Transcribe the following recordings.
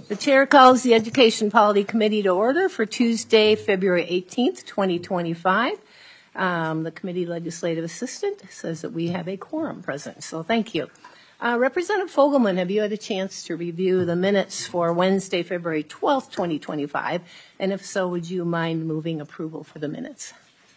The chair calls the Education Policy Committee to order for Tuesday, February 18th, 2025. The committee legislative assistant says that we have a quorum present, so thank you. Representative Fogelman, have you had a chance to review the minutes for Wednesday, February 12th, 2025? And if so, would you mind moving approval for the minutes?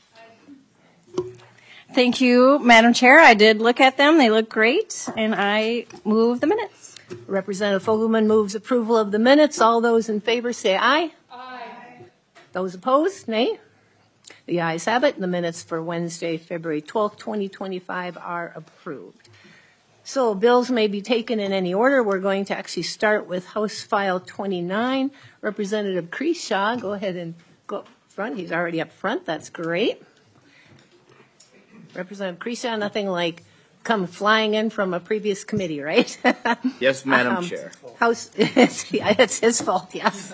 Thank you, Madam Chair. I did look at them. They look great, and I move the minutes. Representative Fogelman moves approval of the minutes. All those in favor say aye. Aye. Those opposed, nay. The ayes have it. The minutes for Wednesday, February 12th, 2025 are approved. So bills may be taken in any order. We're going to actually start with House File 29. Representative Kreshaw, go ahead and go up front. He's already up front. That's great. Representative Kreshaw, nothing like come flying in from a previous committee, right? Yes, Madam Chair. It's his fault, yes.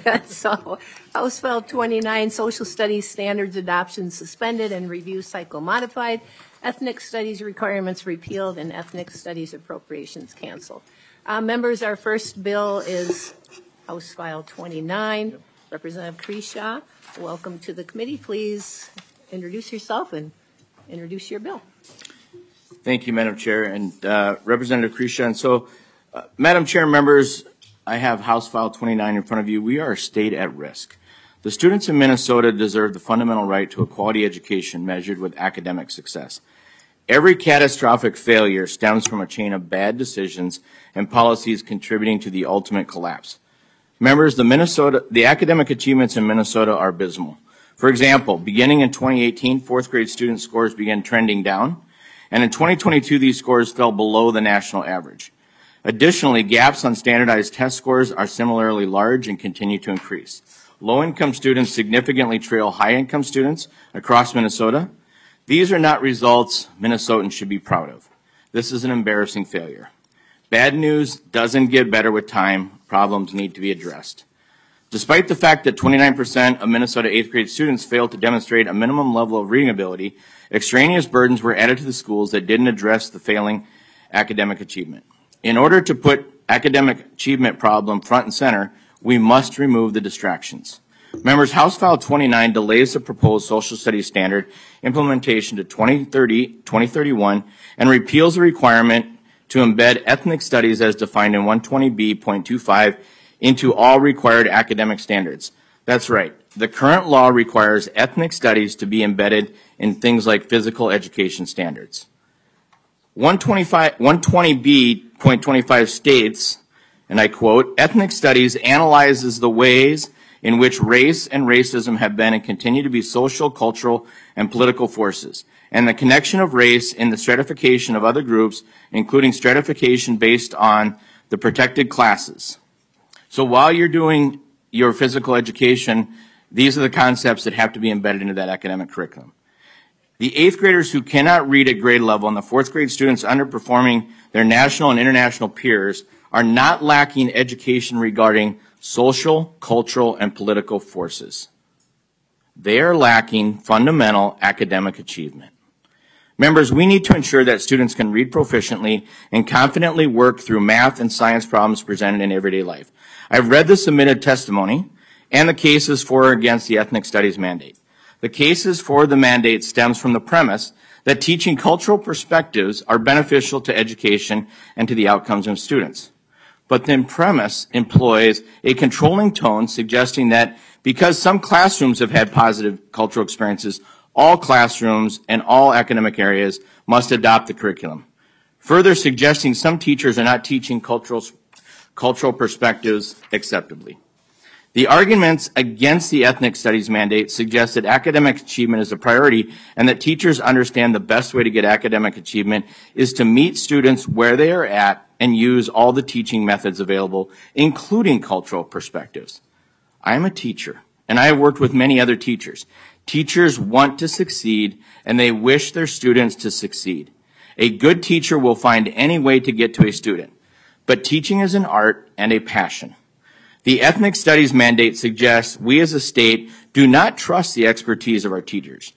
So, House File 29, Social Studies Standards Adoption suspended and Review Cycle modified, Ethnic Studies Requirements repealed, and Ethnic Studies Appropriations canceled. Members, our first bill is House File 29. Representative Kreshaw, welcome to the committee. Please introduce yourself and introduce your bill. Thank you, Madam Chair, and Representative Kreshaw. And so, Madam Chair, members, I have House File 29 in front of you. We are a state at risk. The students in Minnesota deserve the fundamental right to a quality education measured with academic success. Every catastrophic failure stems from a chain of bad decisions and policies contributing to the ultimate collapse. Members, the academic achievements in Minnesota are abysmal. For example, beginning in 2018, fourth grade student scores began trending down. And in 2022, these scores fell below the national average. Additionally, gaps on standardized test scores are similarly large and continue to increase. Low-income students significantly trail high-income students across Minnesota. These are not results Minnesotans should be proud of. This is an embarrassing failure. Bad news doesn't get better with time. Problems need to be addressed. Despite the fact that 29% of Minnesota 8th grade students failed to demonstrate a minimum level of reading ability, extraneous burdens were added to the schools that didn't address the failing academic achievement. In order to put academic achievement problem front and center, we must remove the distractions. Members, House File 29 delays the proposed social studies standard implementation to 2031 and repeals the requirement to embed ethnic studies as defined in 120B.25 into all required academic standards. That's right. The current law requires ethnic studies to be embedded in things like physical education standards. 120B.25 states, and I quote, ethnic studies analyzes the ways in which race and racism have been and continue to be social, cultural, and political forces, and the connection of race in the stratification of other groups, including stratification based on the protected classes. So while you're doing your physical education, these are the concepts that have to be embedded into that academic curriculum. The 8th graders who cannot read at grade level and the 4th grade students underperforming their national and international peers are not lacking education regarding social, cultural, and political forces. They are lacking fundamental academic achievement. Members, we need to ensure that students can read proficiently and confidently work through math and science problems presented in everyday life. I've read the submitted testimony and the cases for or against the ethnic studies mandate. The cases for the mandate stems from the premise that teaching cultural perspectives are beneficial to education and to the outcomes of students. But the premise employs a controlling tone suggesting that because some classrooms have had positive cultural experiences, all classrooms and all academic areas must adopt the curriculum. Further suggesting some teachers are not teaching cultural perspectives acceptably. The arguments against the ethnic studies mandate suggest that academic achievement is a priority and that teachers understand the best way to get academic achievement is to meet students where they are at and use all the teaching methods available, including cultural perspectives. I am a teacher, and I have worked with many other teachers. Teachers want to succeed, and they wish their students to succeed. A good teacher will find any way to get to a student, but teaching is an art and a passion. The ethnic studies mandate suggests we as a state do not trust the expertise of our teachers.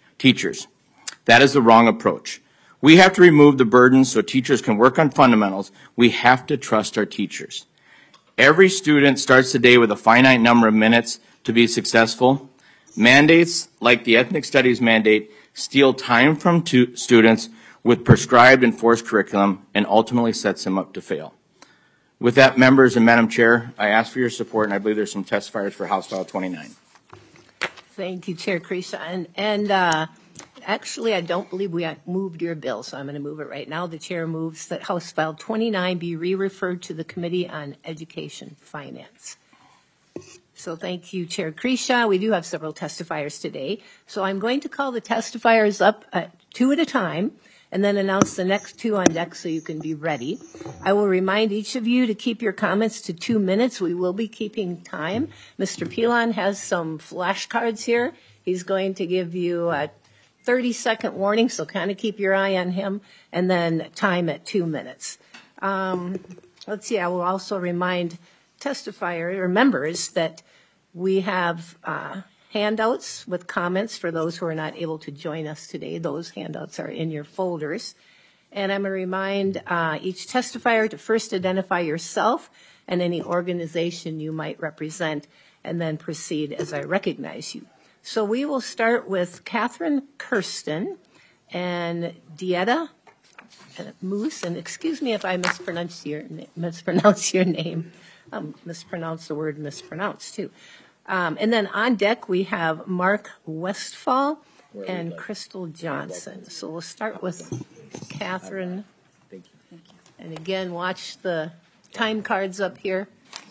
That is the wrong approach. We have to remove the burdens so teachers can work on fundamentals. We have to trust our teachers. Every student starts the day with a finite number of minutes to be successful. Mandates, like the ethnic studies mandate, steal time from students with prescribed and forced curriculum and ultimately sets them up to fail. With that, members and Madam Chair, I ask for your support, and I believe there's some testifiers for House File 29. Thank you, Chair Kresha. Actually, I don't believe we moved your bill, so I'm going to move it right now. The chair moves that House File 29 be re-referred to the Committee on Education Finance. So thank you, Chair Kresha. We do have several testifiers today. So I'm going to call the testifiers up two at a time and then announce the next two on deck so you can be ready. I will remind each of you to keep your comments to 2 minutes. We will be keeping time. Mr. Pilon has some flashcards here. He's going to give you a 30-second warning, so kind of keep your eye on him, and then time at 2 minutes. Let's see, I will also remind testifiers or members that we have handouts with comments for those who are not able to join us today. Those handouts are in your folders. And I'm going to remind each testifier to first identify yourself and any organization you might represent, and then proceed as I recognize you. So we will start with Catherine Kirsten and Dieta Moose, and excuse me if I mispronounce your name. Mispronounce the word mispronounced too. And then on deck we have Mark Westfall and Crystal Johnson. So we'll start with Catherine. Thank you. And again, watch the time cards up here.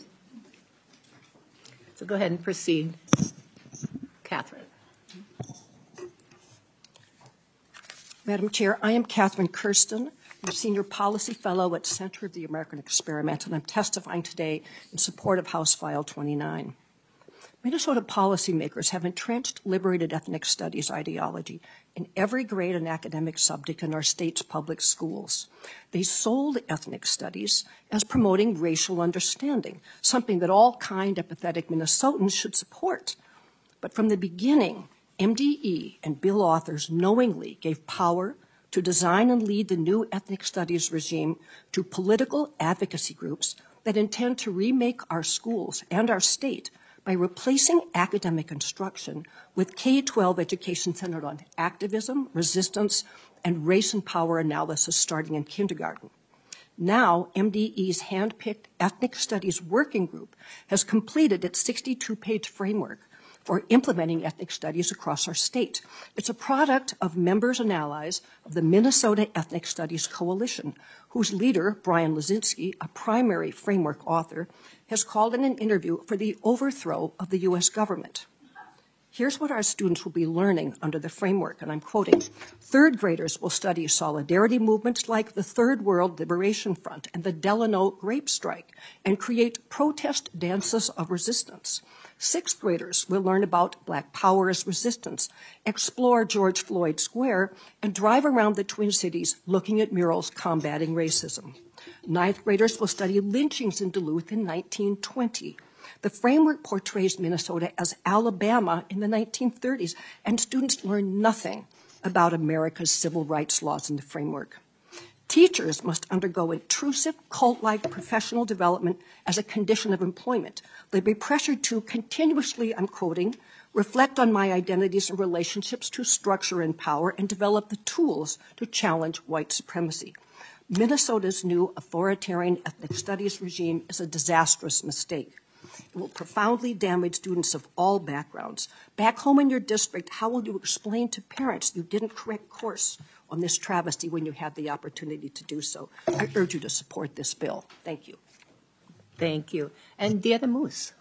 So go ahead and proceed. Catherine. Madam Chair, I am Catherine Kirsten. I'm a Senior Policy Fellow at Center of the American Experiment, and I'm testifying today in support of House File 29. Minnesota policymakers have entrenched liberated ethnic studies ideology in every grade and academic subject in our state's public schools. They sold ethnic studies as promoting racial understanding, something that all kind, empathetic Minnesotans should support. But from the beginning, MDE and bill authors knowingly gave power to design and lead the new ethnic studies regime to political advocacy groups that intend to remake our schools and our state by replacing academic instruction with K-12 education centered on activism, resistance, and race and power analysis starting in kindergarten. Now, MDE's hand-picked Ethnic Studies Working Group has completed its 62-page framework for implementing ethnic studies across our state. It's a product of members and allies of the Minnesota Ethnic Studies Coalition, whose leader, Brian Lazinski, a primary framework author, has called in an interview for the overthrow of the U.S. government. Here's what our students will be learning under the framework, and I'm quoting. Third graders will study solidarity movements like the Third World Liberation Front and the Delano Grape Strike and create protest dances of resistance. Sixth graders will learn about Black Power as resistance, explore George Floyd Square, and drive around the Twin Cities looking at murals combating racism. Ninth graders will study lynchings in Duluth in 1920. The framework portrays Minnesota as Alabama in the 1930s, and students learn nothing about America's civil rights laws in the framework. Teachers must undergo intrusive, cult-like professional development as a condition of employment. They'll be pressured to continuously, I'm quoting, reflect on my identities and relationships to structure and power and develop the tools to challenge white supremacy. Minnesota's new authoritarian ethnic studies regime is a disastrous mistake. It will profoundly damage students of all backgrounds. Back home in your district, how will you explain to parents you didn't correct course on this travesty when you had the opportunity to do so? I urge you to support this bill. Thank you. Thank you. And Dieta Moose.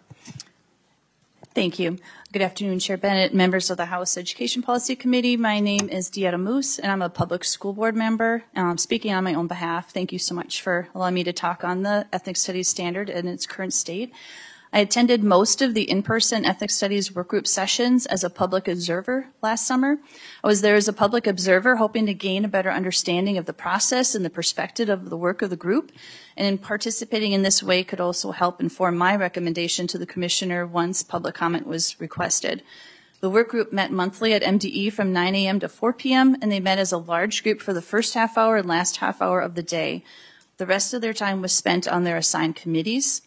Thank you. Good afternoon, Chair Bennett, members of the House Education Policy Committee. My name is Dieta Moose, and I'm a public school board member. Speaking on my own behalf, thank you so much for allowing me to talk on the Ethnic Studies Standard in its current state. I attended most of the in-person Ethnic Studies workgroup sessions as a public observer last summer. I was there as a public observer hoping to gain a better understanding of the process and the perspective of the work of the group, and in participating in this way could also help inform my recommendation to the Commissioner once public comment was requested. The work group met monthly at MDE from 9 a.m. to 4 p.m., and they met as a large group for the first half hour and last half hour of the day. The rest of their time was spent on their assigned committees.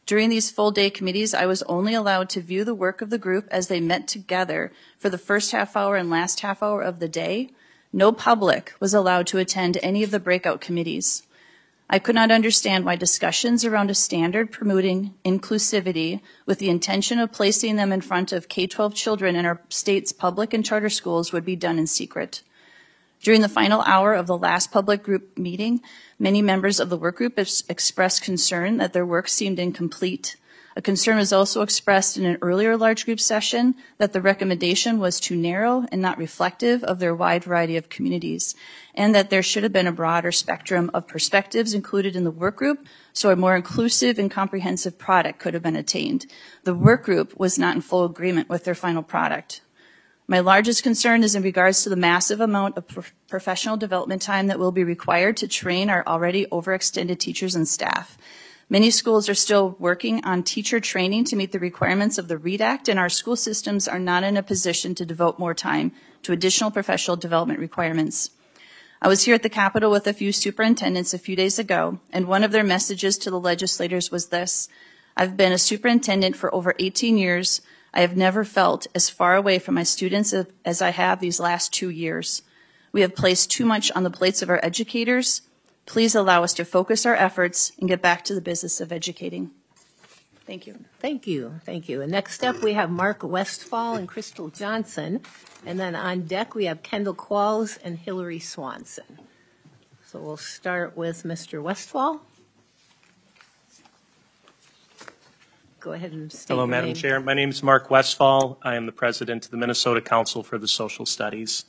During these full-day committees, I was only allowed to view the work of the group as they met together for the first half hour and last half hour of the day. No public was allowed to attend any of the breakout committees. I could not understand why discussions around a standard promoting inclusivity with the intention of placing them in front of K-12 children in our state's public and charter schools would be done in secret. During the final hour of the last public group meeting, many members of the work group expressed concern that their work seemed incomplete. A concern was also expressed in an earlier large group session that the recommendation was too narrow and not reflective of their wide variety of communities, and that there should have been a broader spectrum of perspectives included in the work group so a more inclusive and comprehensive product could have been attained. The work group was not in full agreement with their final product. My largest concern is in regards to the massive amount of professional development time that will be required to train our already overextended teachers and staff. Many schools are still working on teacher training to meet the requirements of the READ Act, and our school systems are not in a position to devote more time to additional professional development requirements. I was here at the Capitol with a few superintendents a few days ago, and one of their messages to the legislators was this: I've been a superintendent for over 18 years. I have never felt as far away from my students as I have these last 2 years. We have placed too much on the plates of our educators. Please allow us to focus our efforts and get back to the business of educating. Thank you. Thank you. Thank you. And next up, we have Mark Westfall and Crystal Johnson. And then on deck, we have Kendall Qualls and Hillary Swanson. So we'll start with Mr. Westfall. Go ahead and state Hello, your Madam name. Chair. My name is Mark Westfall. I am the president of the Minnesota Council for the Social Studies.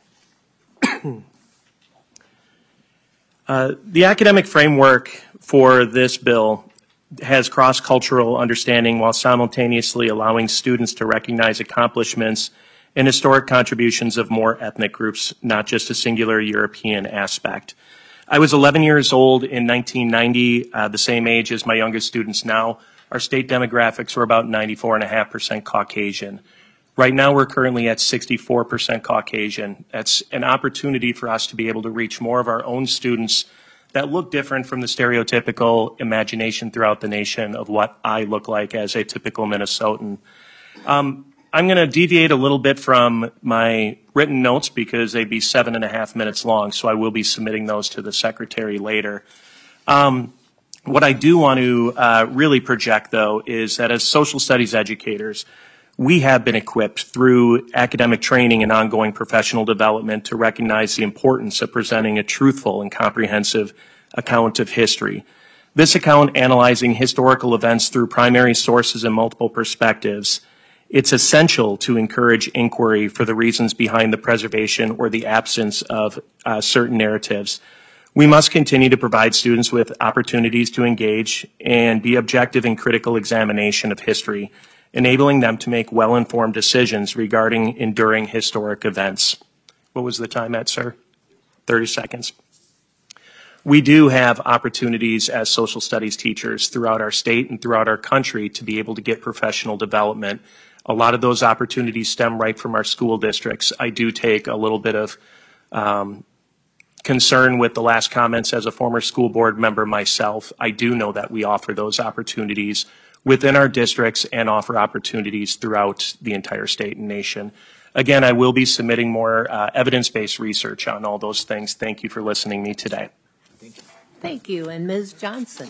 The academic framework for this bill has cross-cultural understanding while simultaneously allowing students to recognize accomplishments and historic contributions of more ethnic groups, not just a singular European aspect. I was 11 years old in 1990, the same age as my youngest students now. Our state demographics were about 94.5% Caucasian. Right now, we're currently at 64% Caucasian. That's an opportunity for us to be able to reach more of our own students that look different from the stereotypical imagination throughout the nation of what I look like as a typical Minnesotan. I'm going to deviate a little bit from my written notes because they'd be 7.5 minutes long, so I will be submitting those to the secretary later. What I do want to really project, though, is that as social studies educators, we have been equipped through academic training and ongoing professional development to recognize the importance of presenting a truthful and comprehensive account of history. This account analyzing historical events through primary sources and multiple perspectives, it's essential to encourage inquiry for the reasons behind the preservation or the absence of certain narratives. We must continue to provide students with opportunities to engage and be objective in critical examination of history, enabling them to make well-informed decisions regarding enduring historic events. What was the time at, sir? 30 seconds. We do have opportunities as social studies teachers throughout our state and throughout our country to be able to get professional development. A lot of those opportunities stem right from our school districts. I do take a little bit of concern with the last comments as a former school board member myself. I do know that we offer those opportunities within our districts and offer opportunities throughout the entire state and nation. Again, I will be submitting more evidence-based research on all those things. Thank you for listening to me today. Thank you. And Ms. Johnson.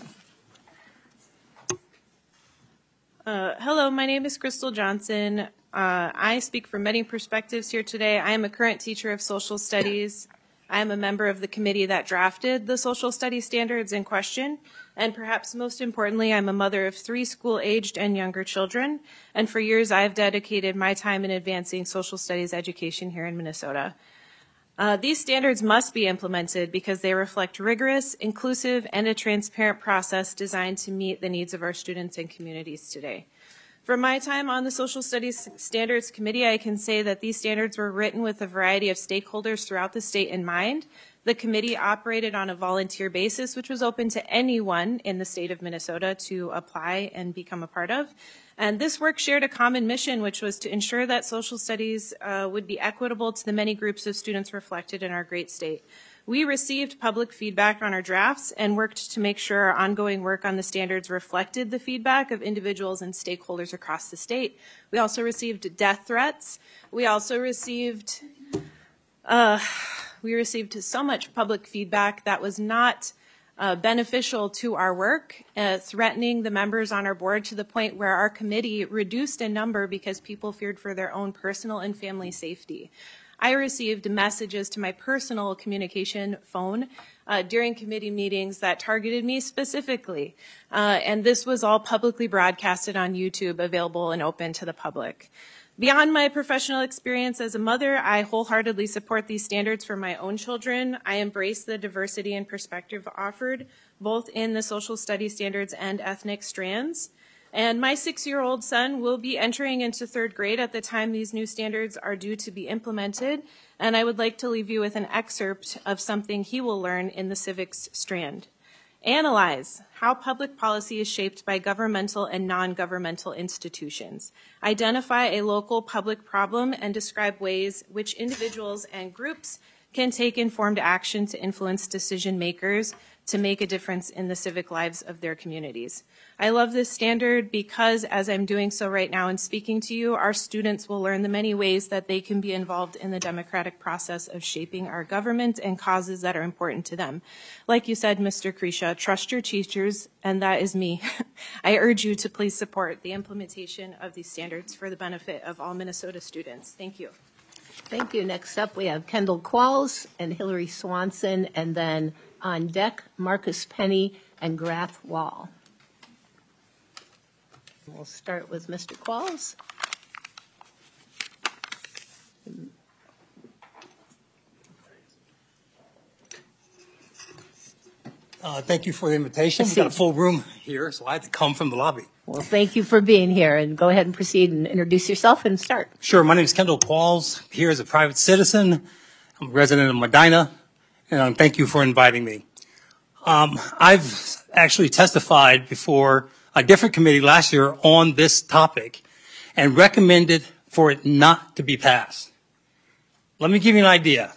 Hello, my name is Crystal Johnson. I speak from many perspectives here today. I am a current teacher of social studies. I am a member of the committee that drafted the social studies standards in question. And perhaps most importantly, I'm a mother of 3 school-aged and younger children. And for years, I have dedicated my time in advancing social studies education here in Minnesota. These standards must be implemented because they reflect rigorous, inclusive, and a transparent process designed to meet the needs of our students and communities today. From my time on the Social Studies Standards Committee, I can say that these standards were written with a variety of stakeholders throughout the state in mind. The committee operated on a volunteer basis, which was open to anyone in the state of Minnesota to apply and become a part of. And this work shared a common mission, which was to ensure that social studies would be equitable to the many groups of students reflected in our great state. We received public feedback on our drafts and worked to make sure our ongoing work on the standards reflected the feedback of individuals and stakeholders across the state. We also received death threats. We also received so much public feedback that was not beneficial to our work, threatening the members on our board to the point where our committee reduced in number because people feared for their own personal and family safety. I received messages to my personal communication phone during committee meetings that targeted me specifically, and this was all publicly broadcasted on YouTube, available and open to the public. Beyond my professional experience as a mother, I wholeheartedly support these standards for my own children. I embrace the diversity and perspective offered, both in the social studies standards and ethnic strands. And my 6-year-old son will be entering into 3rd grade at the time these new standards are due to be implemented. And I would like to leave you with an excerpt of something he will learn in the civics strand. Analyze how public policy is shaped by governmental and non-governmental institutions. Identify a local public problem and describe ways which individuals and groups can take informed action to influence decision makers to make a difference in the civic lives of their communities. I love this standard because, as I'm doing so right now and speaking to you, our students will learn the many ways that they can be involved in the democratic process of shaping our government and causes that are important to them. Like you said, Mr. Krisha, trust your teachers, and that is me. I urge you to please support the implementation of these standards for the benefit of all Minnesota students. Thank you. Thank you. Next up, we have Kendall Qualls and Hillary Swanson, and then on deck, Marcus Penny and Grath Wall. We'll start with Mr. Qualls. Thank you for the invitation. We've got a full room here, so I had to come from the lobby. Well, thank you for being here, and go ahead and proceed and introduce yourself and start. Sure. My name is Kendall Qualls, here as a private citizen. I'm a resident of Medina, and thank you for inviting me. I've actually testified before a different committee last year on this topic and recommended for it not to be passed. Let me give you an idea.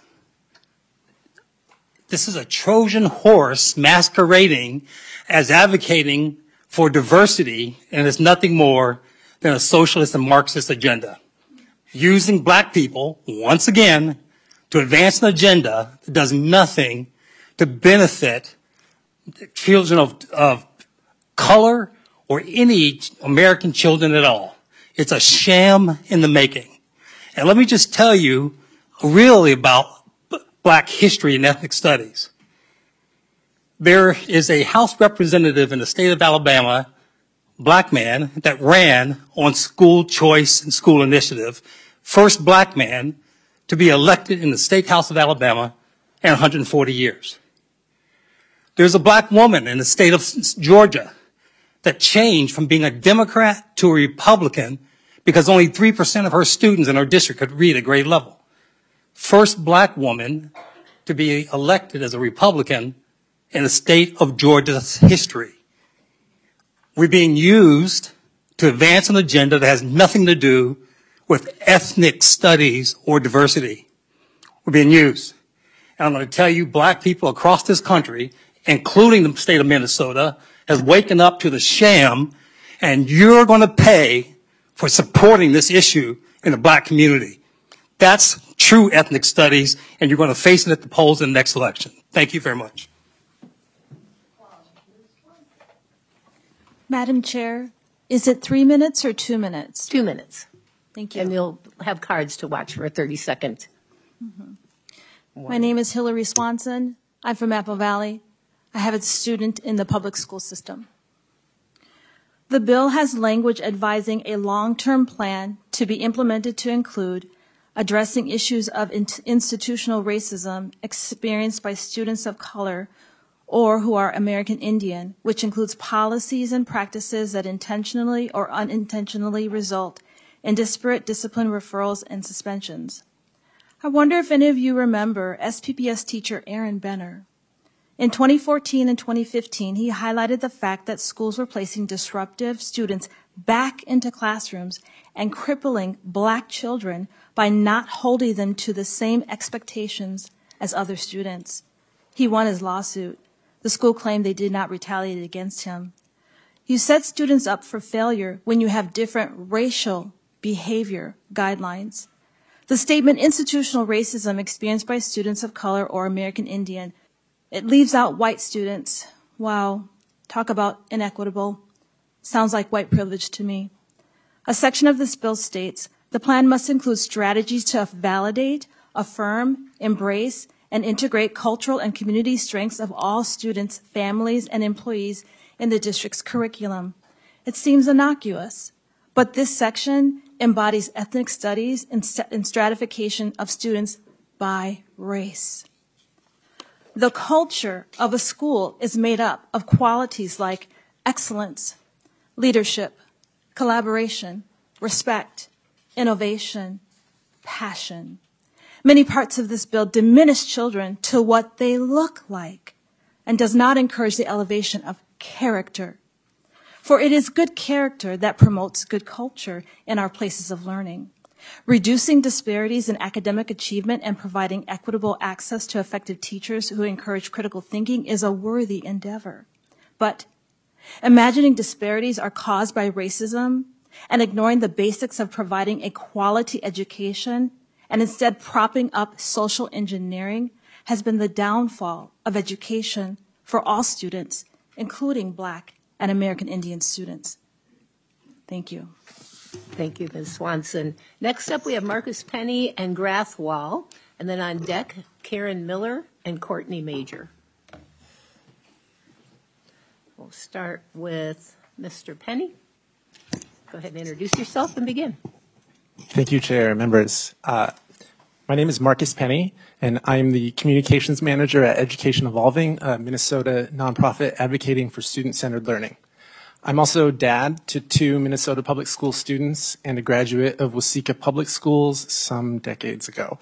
This is a Trojan horse masquerading as advocating for diversity, and it's nothing more than a socialist and Marxist agenda. Using black people, once again, to advance an agenda that does nothing to benefit children of color or any American children at all. It's a sham in the making. And let me just tell you really about black history and ethnic studies. There is a House representative in the state of Alabama, black man, that ran on school choice and school initiative, first black man to be elected in the state house of Alabama in 140 years. There's a black woman in the state of Georgia that changed from being a Democrat to a Republican because only 3% of her students in her district could read at grade level. First black woman to be elected as a Republican in the state of Georgia's history. We're being used to advance an agenda that has nothing to do with ethnic studies or diversity. We're being used. And I'm going to tell you, black people across this country, including the state of Minnesota, has waken up to the sham, and you're going to pay for supporting this issue in the black community. That's true ethnic studies, and you're going to face it at the polls in the next election. Thank you very much. Madam Chair, is it 3 minutes or 2 minutes? 2 minutes. Thank you. And you'll have cards to watch for a 30-second. My name is Hillary Swanson. I'm from Apple Valley. I have a student in the public school system. The bill has language advising a long-term plan to be implemented to include addressing issues of institutional racism experienced by students of color or who are American Indian, which includes policies and practices that intentionally or unintentionally result in disparate discipline referrals and suspensions. I wonder if any of you remember SPPS teacher Aaron Benner. In 2014 and 2015, he highlighted the fact that schools were placing disruptive students back into classrooms and crippling black children by not holding them to the same expectations as other students. He won his lawsuit. The school claimed they did not retaliate against him. You set students up for failure when you have different racial behavior guidelines. The statement institutional racism experienced by students of color or American Indian, it leaves out white students. Wow, talk about inequitable. Sounds like white privilege to me. A section of this bill states, the plan must include strategies to validate, affirm, embrace, and integrate cultural and community strengths of all students, families, and employees in the district's curriculum. It seems innocuous, but this section embodies ethnic studies and stratification of students by race. The culture of a school is made up of qualities like excellence, leadership, collaboration, respect, innovation, passion. Many parts of this bill diminish children to what they look like and does not encourage the elevation of character. For it is good character that promotes good culture in our places of learning. Reducing disparities in academic achievement and providing equitable access to effective teachers who encourage critical thinking is a worthy endeavor. But imagining disparities are caused by racism and ignoring the basics of providing a quality education and instead propping up social engineering has been the downfall of education for all students, including Black and American Indian students. Thank you. Thank you, Ms. Swanson. Next up, we have Marcus Penny and Grathwall, and then on deck, Karen Miller and Courtney Major. We'll start with Mr. Penny. Go ahead and introduce yourself and begin. Thank you, Chair, members. My name is Marcus Penny, and I am the Communications Manager at Education Evolving, a Minnesota nonprofit advocating for student-centered learning. I'm also dad to 2 Minnesota public school students and a graduate of Waseca Public Schools some decades ago.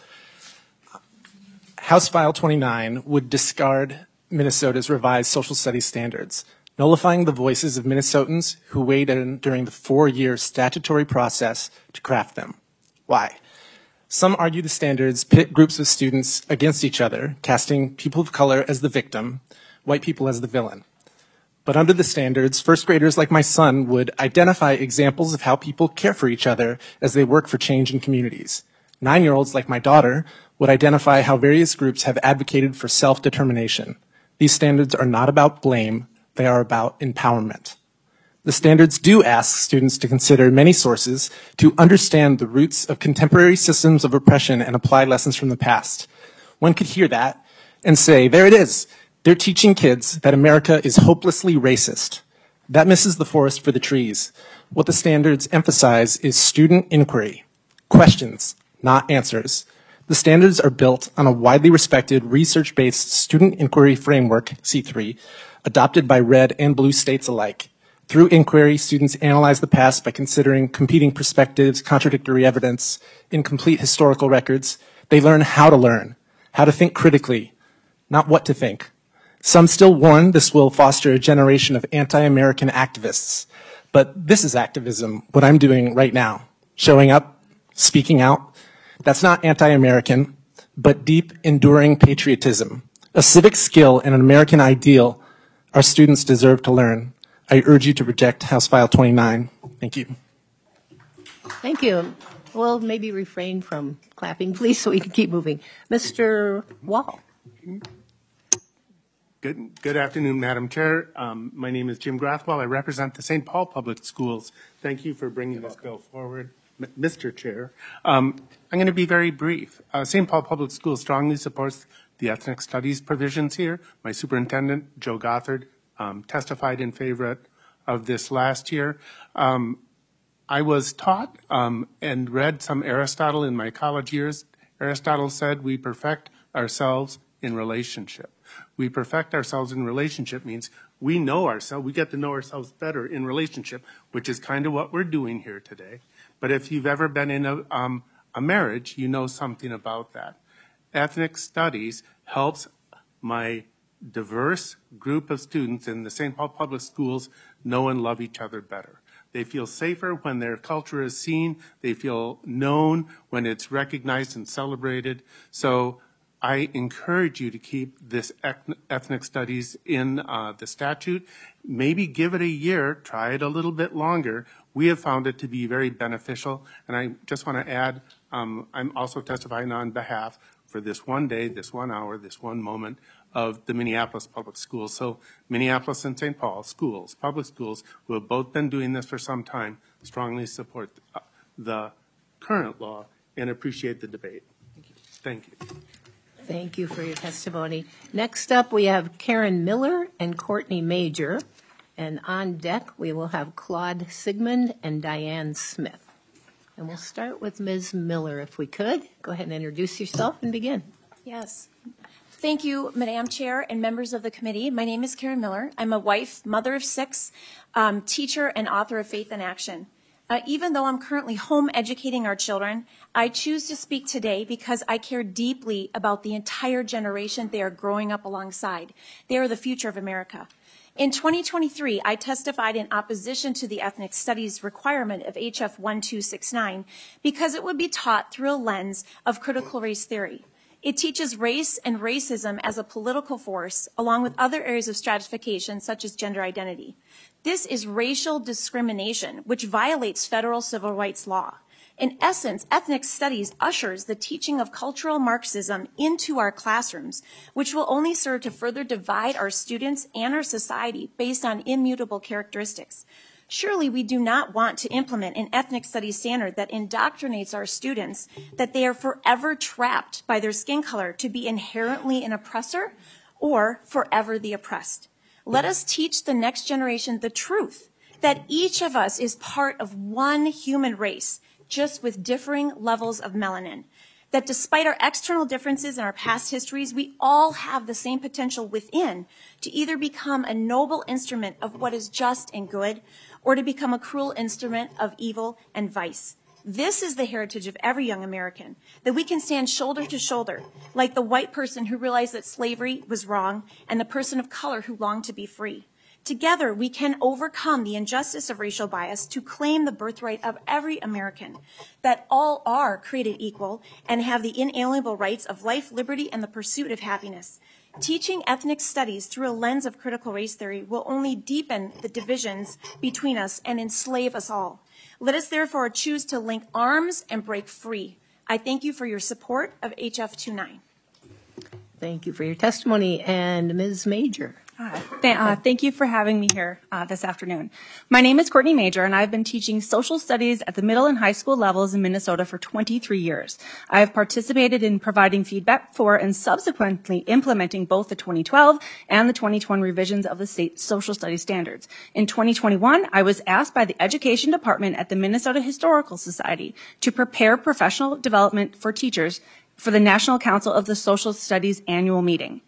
House File 29 would discard Minnesota's revised social studies standards, nullifying the voices of Minnesotans who weighed in during the 4-year statutory process to craft them. Why? Some argue the standards pit groups of students against each other, casting people of color as the victim, white people as the villain. But under the standards, first graders like my son would identify examples of how people care for each other as they work for change in communities. 9-year-olds like my daughter would identify how various groups have advocated for self-determination. These standards are not about blame, they are about empowerment. The standards do ask students to consider many sources to understand the roots of contemporary systems of oppression and apply lessons from the past. One could hear that and say, there it is. They're teaching kids that America is hopelessly racist. That misses the forest for the trees. What the standards emphasize is student inquiry, questions, not answers. The standards are built on a widely respected research-based student inquiry framework, C3, adopted by red and blue states alike. Through inquiry, students analyze the past by considering competing perspectives, contradictory evidence, incomplete historical records. They learn how to think critically, not what to think. Some still warn this will foster a generation of anti-American activists. But this is activism, what I'm doing right now. Showing up, speaking out. That's not anti-American, but deep, enduring patriotism. A civic skill and an American ideal our students deserve to learn. I urge you to reject House File 29. Thank you. Thank you. Well, maybe refrain from clapping, please, so we can keep moving. Mr. Wall. Good afternoon, Madam Chair. My name is Jim Grathwall. I represent the St. Paul Public Schools. Thank you for bringing this bill forward, Mr. Chair. I'm going to be very brief. St. Paul Public Schools strongly supports the ethnic studies provisions here. My superintendent, Joe Gothard, testified in favor of this last year. I was taught and read some Aristotle in my college years. Aristotle said we perfect ourselves in relationship. We perfect ourselves in relationship means we know ourselves, we get to know ourselves better in relationship, which is kind of what we're doing here today. But if you've ever been in a marriage, you know something about that. Ethnic studies helps my diverse group of students in the St. Paul Public Schools know and love each other better. They feel safer when their culture is seen. They feel known when it's recognized and celebrated. So I encourage you to keep this ethnic studies in the statute. Maybe give it a year, try it a little bit longer. We have found it to be very beneficial. And I just want to add, I'm also testifying on behalf for this one day, this 1 hour, this one moment of the Minneapolis Public Schools. So Minneapolis and St. Paul schools, public schools, who have both been doing this for some time, strongly support the current law and appreciate the debate. Thank you. Thank you for your testimony. Next up, we have Karen Miller and Courtney Major. And on deck, we will have Claude Sigmund and Diane Smith. And we'll start with Ms. Miller, if we could. Go ahead and introduce yourself and begin. Yes. Thank you, Madam Chair and members of the committee. My name is Karen Miller. I'm a wife, mother of 6, teacher, and author of Faith in Action. Even though I'm currently home educating our children, I choose to speak today because I care deeply about the entire generation they are growing up alongside. They are the future of America. In 2023, I testified in opposition to the ethnic studies requirement of HF 1269 because it would be taught through a lens of critical race theory. It teaches race and racism as a political force, along with other areas of stratification, such as gender identity. This is racial discrimination, which violates federal civil rights law. In essence, ethnic studies ushers the teaching of cultural Marxism into our classrooms, which will only serve to further divide our students and our society based on immutable characteristics. Surely we do not want to implement an ethnic studies standard that indoctrinates our students that they are forever trapped by their skin color to be inherently an oppressor or forever the oppressed. Let us teach the next generation the truth that each of us is part of one human race, just with differing levels of melanin. That despite our external differences and our past histories, we all have the same potential within to either become a noble instrument of what is just and good, or to become a cruel instrument of evil and vice. This is the heritage of every young American, that we can stand shoulder to shoulder, like the white person who realized that slavery was wrong and the person of color who longed to be free. Together, we can overcome the injustice of racial bias to claim the birthright of every American, that all are created equal and have the inalienable rights of life, liberty, and the pursuit of happiness. Teaching ethnic studies through a lens of critical race theory will only deepen the divisions between us and enslave us all. Let us therefore choose to link arms and break free. I thank you for your support of HF 29. Thank you for your testimony. And Ms. Major. Thank you for having me here this afternoon. My name is Courtney Major, and I've been teaching social studies at the middle and high school levels in Minnesota for 23 years. I have participated in providing feedback for and subsequently implementing both the 2012 and the 2020 revisions of the state social studies standards. In 2021, I was asked by the Education Department at the Minnesota Historical Society to prepare professional development for teachers for the National Council of the Social Studies annual meeting.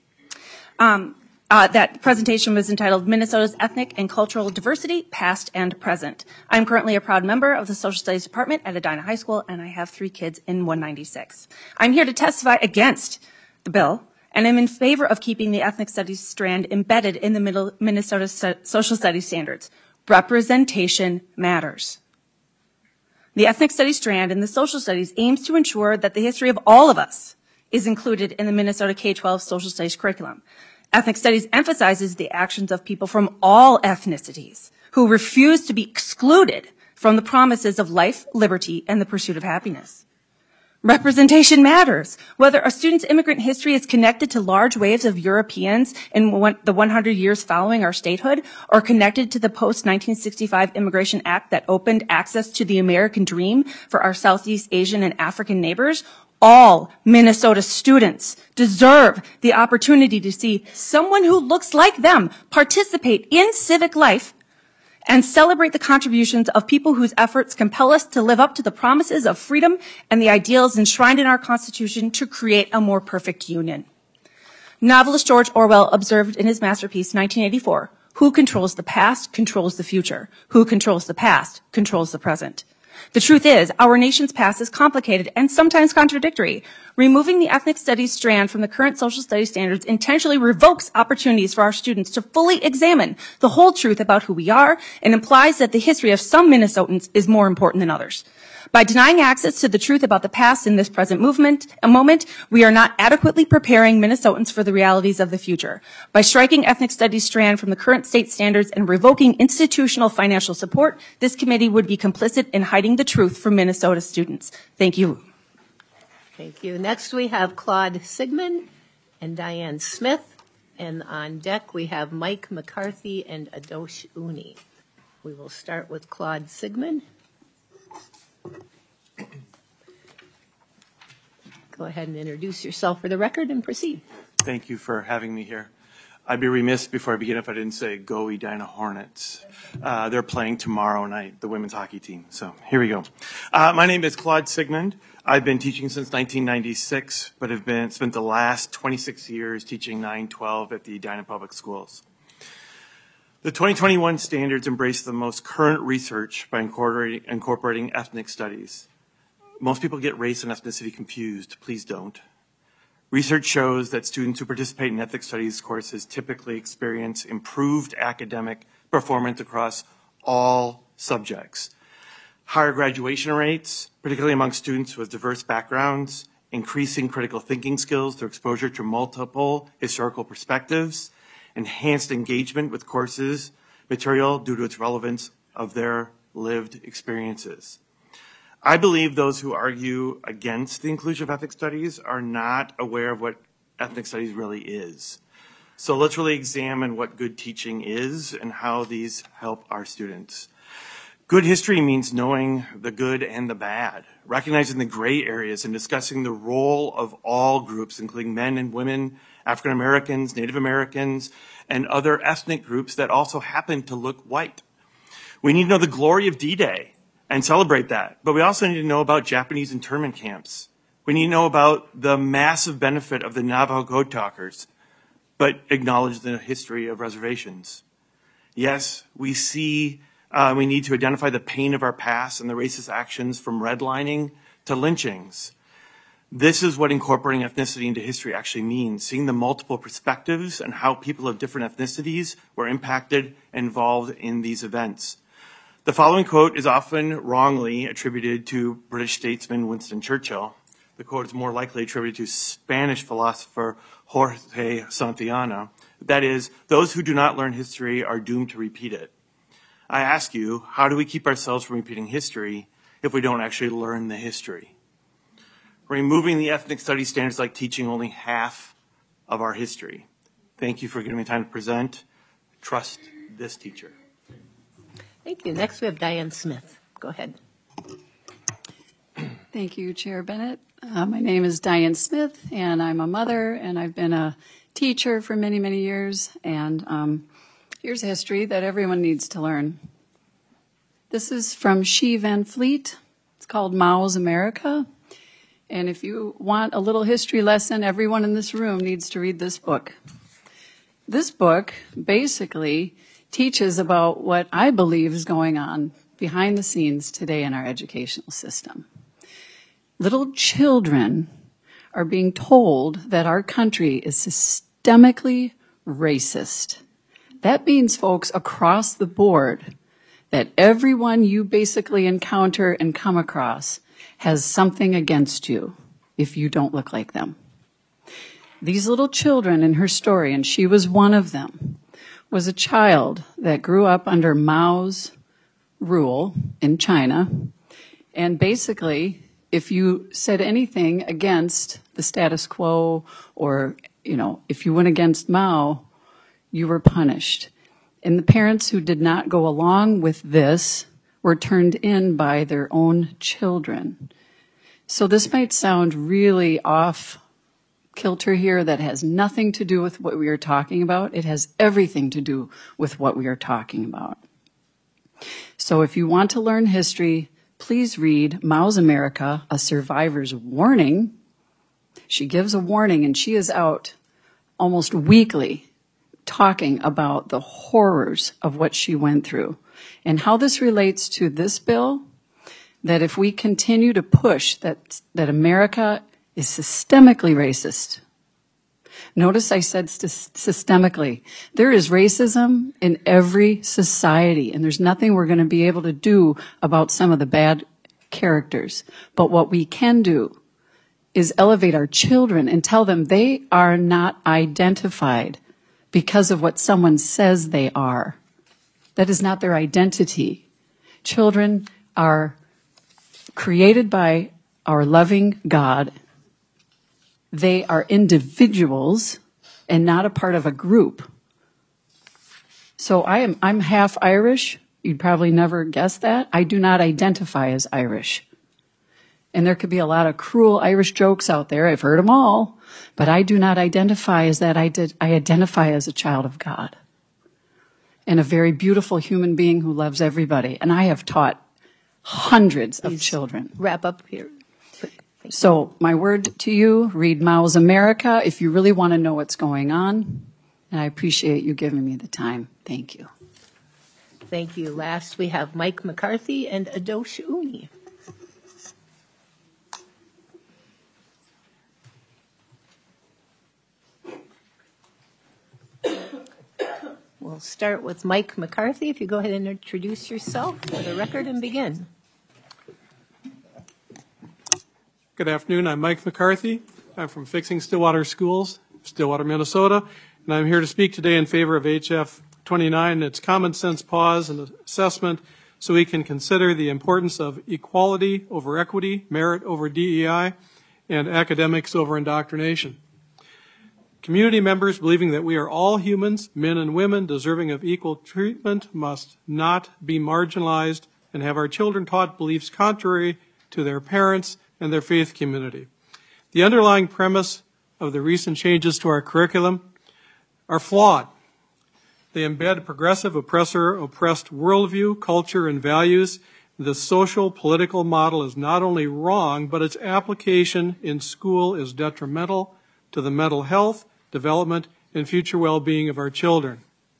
That presentation was entitled Minnesota's Ethnic and Cultural Diversity, Past and Present. I'm currently a proud member of the Social Studies Department at Edina High School, and I have 3 kids in 196. I'm here to testify against the bill, and I'm in favor of keeping the ethnic studies strand embedded in the Minnesota Social Studies standards. Representation matters. The ethnic studies strand in the social studies aims to ensure that the history of all of us is included in the Minnesota K-12 social studies curriculum. Ethnic studies emphasizes the actions of people from all ethnicities who refuse to be excluded from the promises of life, liberty, and the pursuit of happiness. Representation matters. Whether a student's immigrant history is connected to large waves of Europeans in the 100 years following our statehood, or connected to the post-1965 Immigration Act that opened access to the American dream for our Southeast Asian and African neighbors, all Minnesota students deserve the opportunity to see someone who looks like them participate in civic life and celebrate the contributions of people whose efforts compel us to live up to the promises of freedom and the ideals enshrined in our Constitution to create a more perfect union. Novelist George Orwell observed in his masterpiece, 1984, "Who controls the past controls the future. Who controls the past controls the present." The truth is, our nation's past is complicated and sometimes contradictory. Removing the ethnic studies strand from the current social studies standards intentionally revokes opportunities for our students to fully examine the whole truth about who we are and implies that the history of some Minnesotans is more important than others. By denying access to the truth about the past in this present moment, we are not adequately preparing Minnesotans for the realities of the future. By striking ethnic studies strand from the current state standards and revoking institutional financial support, this committee would be complicit in hiding the truth from Minnesota students. Thank you. Thank you. Next, we have Claude Sigmund and Diane Smith. And on deck, we have Mike McCarthy and Adosh Uni. We will start with Claude Sigmund. Go ahead and introduce yourself for the record and proceed. Thank you for having me here. I'd be remiss before I begin if I didn't say go Edina Hornets. They're playing tomorrow night, the women's hockey team. So here we go. My name is Claude Sigmund. I've been teaching since 1996, but have spent the last 26 years teaching 9-12 at the Edina Public Schools. The 2021 standards embrace the most current research by incorporating ethnic studies. Most people get race and ethnicity confused. Please don't. Research shows that students who participate in ethnic studies courses typically experience improved academic performance across all subjects. Higher graduation rates, particularly among students with diverse backgrounds, increasing critical thinking skills through exposure to multiple historical perspectives, enhanced engagement with courses material due to its relevance of their lived experiences. I believe those who argue against the inclusion of ethnic studies are not aware of what ethnic studies really is. So let's really examine what good teaching is and how these help our students. Good history means knowing the good and the bad, recognizing the gray areas and discussing the role of all groups, including men and women, African Americans, Native Americans, and other ethnic groups that also happen to look white. We need to know the glory of D-Day and celebrate that. But we also need to know about Japanese internment camps. We need to know about the massive benefit of the Navajo Code Talkers, but acknowledge the history of reservations. Yes, we need to identify the pain of our past and the racist actions from redlining to lynchings. This is what incorporating ethnicity into history actually means, seeing the multiple perspectives and how people of different ethnicities were impacted and involved in these events. The following quote is often wrongly attributed to British statesman Winston Churchill. The quote is more likely attributed to Spanish philosopher Jorge Santayana. That is, those who do not learn history are doomed to repeat it. I ask you, how do we keep ourselves from repeating history if we don't actually learn the history? Removing the ethnic studies standards like teaching only half of our history. Thank you for giving me time to present. Trust this teacher. Thank you. Next, we have Diane Smith. Go ahead. Thank you, Chair Bennett. My name is Diane Smith, and I'm a mother, and I've been a teacher for many, many years. And here's history that everyone needs to learn. This is from Shee Van Fleet. It's called Mao's America. And if you want a little history lesson, everyone in this room needs to read this book. This book basically teaches about what I believe is going on behind the scenes today in our educational system. Little children are being told that our country is systemically racist. That means, folks, across the board, that everyone you basically encounter and come across has something against you if you don't look like them. These little children in her story, and she was one of them, was a child that grew up under Mao's rule in China. And basically, if you said anything against the status quo or, if you went against Mao, you were punished. And the parents who did not go along with this were turned in by their own children. So this might sound really off kilter here. That has nothing to do with what we are talking about. It has everything to do with what we are talking about. So if you want to learn history, please read Mao's America, A Survivor's Warning. She gives a warning, and she is out almost weekly talking about the horrors of what she went through and how this relates to this bill, that if we continue to push that America is systemically racist. Notice I said systemically. There is racism in every society, and there's nothing we're going to be able to do about some of the bad characters. But what we can do is elevate our children and tell them they are not identified because of what someone says they are. That is not their identity. Children are created by our loving God. They are individuals and not a part of a group. So I'm half Irish. You'd probably never guess that. I do not identify as Irish. And there could be a lot of cruel Irish jokes out there. I've heard them all. But I do not identify as that. I identify as a child of God and a very beautiful human being who loves everybody. And I have taught hundreds of children. Wrap up here. So my word to you, read Mao's America if you really want to know what's going on. And I appreciate you giving me the time. Thank you. Thank you. Last, we have Mike McCarthy and Adosh Uni. We'll start with Mike McCarthy. If you go ahead and introduce yourself for the record and begin. Good afternoon. I'm Mike McCarthy. I'm from Fixing Stillwater Schools, Stillwater, Minnesota, and I'm here to speak today in favor of HF 29 and its common sense pause and assessment so we can consider the importance of equality over equity, merit over DEI, and academics over indoctrination. Community members believing that we are all humans, men and women, deserving of equal treatment must not be marginalized and have our children taught beliefs contrary to their parents and their faith community. The underlying premise of the recent changes to our curriculum are flawed. They embed progressive oppressor-oppressed worldview, culture, and values. The social political model is not only wrong, but its application in school is detrimental to the mental health, development, and future well-being of our children.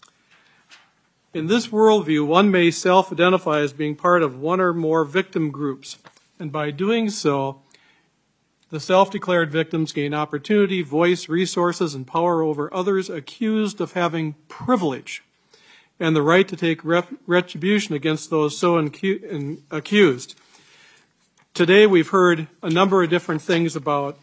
In this worldview, one may self-identify as being part of one or more victim groups, and by doing so, the self-declared victims gain opportunity, voice, resources, and power over others accused of having privilege and the right to take retribution against those so accused. Today we've heard a number of different things about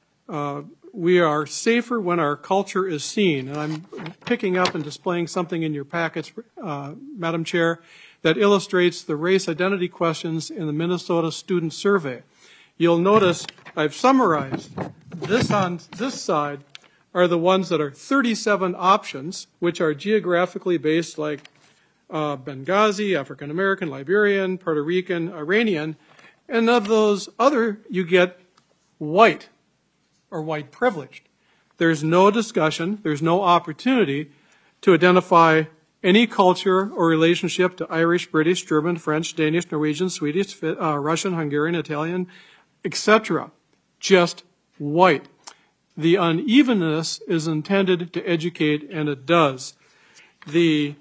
we are safer when our culture is seen. And I'm picking up and displaying something in your packets, Madam Chair, that illustrates the race identity questions in the Minnesota Student Survey. You'll notice I've summarized this on this side are the ones that are 37 options, which are geographically based, like Benghazi, African American, Liberian, Puerto Rican, Iranian, and of those other you get white or white privileged. There's no discussion, there's no opportunity to identify any culture or relationship to Irish, British, German, French, Danish, Norwegian, Swedish, Russian, Hungarian, Italian, etc. Just white. The unevenness is intended to educate, and it does. The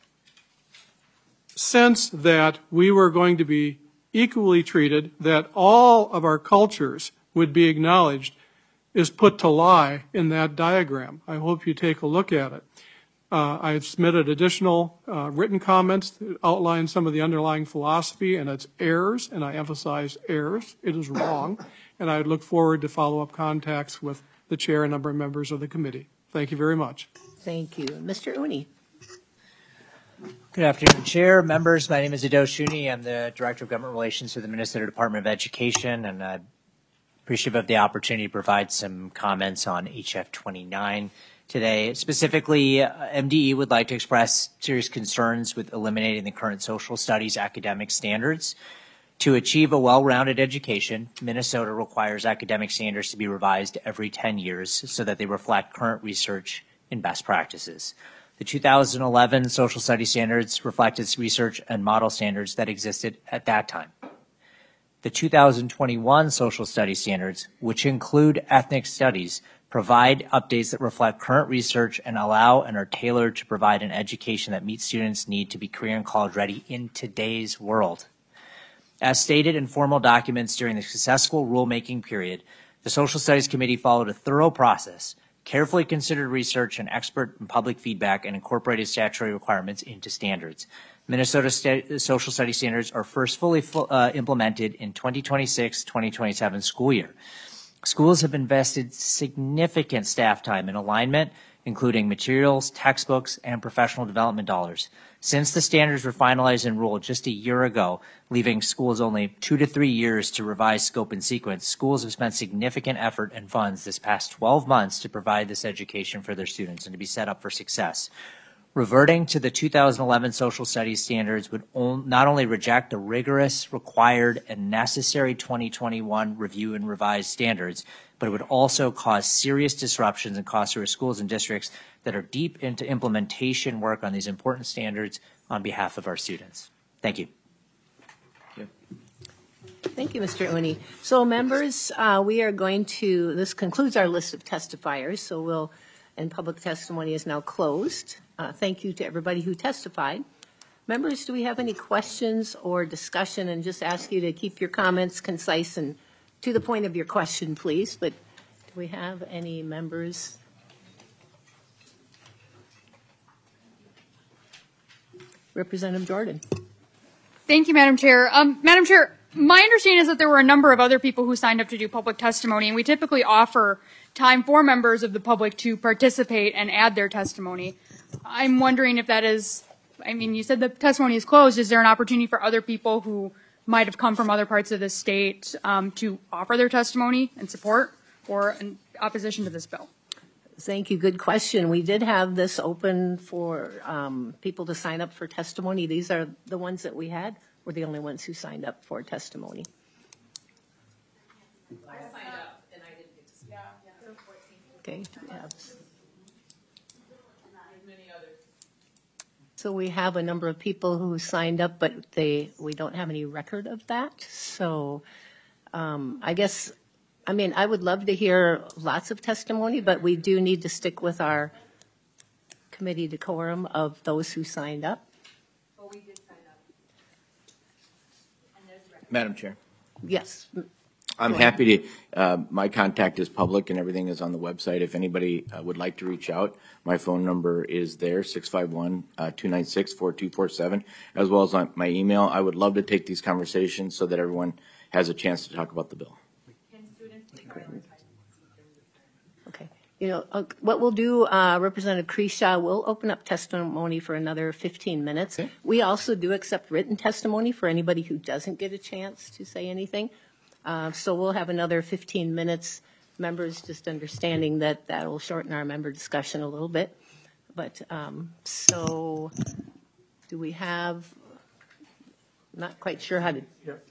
sense that we were going to be equally treated, that all of our cultures would be acknowledged, is put to lie in that diagram. I hope you take a look at it. I've submitted additional written comments that outline some of the underlying philosophy and its errors, and I emphasize errors. It is wrong, and I look forward to follow-up contacts with the chair and a number of members of the committee. Thank you very much. Thank you. Mr. Uni. Good afternoon, Chair, members. My name is Adosh Uni. I'm the Director of Government Relations for the Minnesota Department of Education, and I'm appreciative of the opportunity to provide some comments on HF 29 today. Specifically, MDE would like to express serious concerns with eliminating the current social studies academic standards. To achieve a well-rounded education, Minnesota requires academic standards to be revised every 10 years so that they reflect current research and best practices. The 2011 social studies standards reflect its research and model standards that existed at that time. The 2021 social studies standards, which include ethnic studies, provide updates that reflect current research and allow and are tailored to provide an education that meets students' need to be career and college ready in today's world. As stated in formal documents during the successful rulemaking period, the Social Studies Committee followed a thorough process carefully considered research and expert and public feedback, and incorporated statutory requirements into standards. Minnesota social studies standards are first fully implemented in 2026-2027 school year. Schools have invested significant staff time in alignment, including materials, textbooks, and professional development dollars. Since the standards were finalized and ruled just a year ago, leaving schools only 2 to 3 years to revise scope and sequence, schools have spent significant effort and funds this past 12 months to provide this education for their students and to be set up for success. Reverting to the 2011 social studies standards would not only reject the rigorous, required, and necessary 2021 review and revised standards, but it would also cause serious disruptions and costs to our schools and districts that are deep into implementation work on these important standards on behalf of our students. Thank you. Thank you, Mr. Uni. So members, we are going to, this concludes our list of testifiers, and public testimony is now closed. Thank you to everybody who testified. Members, do we have any questions or discussion? And just ask you to keep your comments concise and to the point of your question, please. But do we have any members? Representative Jordan. Thank you, Madam Chair. Madam Chair, my understanding is that there were a number of other people who signed up to do public testimony, and we typically offer time for members of the public to participate and add their testimony. I'm wondering if that is, I mean, you said the testimony is closed. Is there an opportunity for other people who might have come from other parts of the state to offer their testimony and support or in opposition to this bill? Thank you. Good question. We did have this open for people to sign up for testimony. These are the ones that we had. We're the only ones who signed up for testimony. I signed up and I didn't get to speak. Okay. So we have a number of people who signed up, but we don't have any record of that. So I guess, I mean, I would love to hear lots of testimony, but we do need to stick with our committee decorum of those who signed up. Well, we did sign up. Madam Chair. Yes. I'm happy to, my contact is public and everything is on the website. If anybody would like to reach out, my phone number is there, 651-296-4247, as well as my email. I would love to take these conversations so that everyone has a chance to talk about the bill. Okay. You know, what we'll do, Representative Kreshaw will open up testimony for another 15 minutes. Okay. We also do accept written testimony for anybody who doesn't get a chance to say anything. So we'll have another 15 minutes, members just understanding that will shorten our member discussion a little bit. But so do we have, not quite sure how to,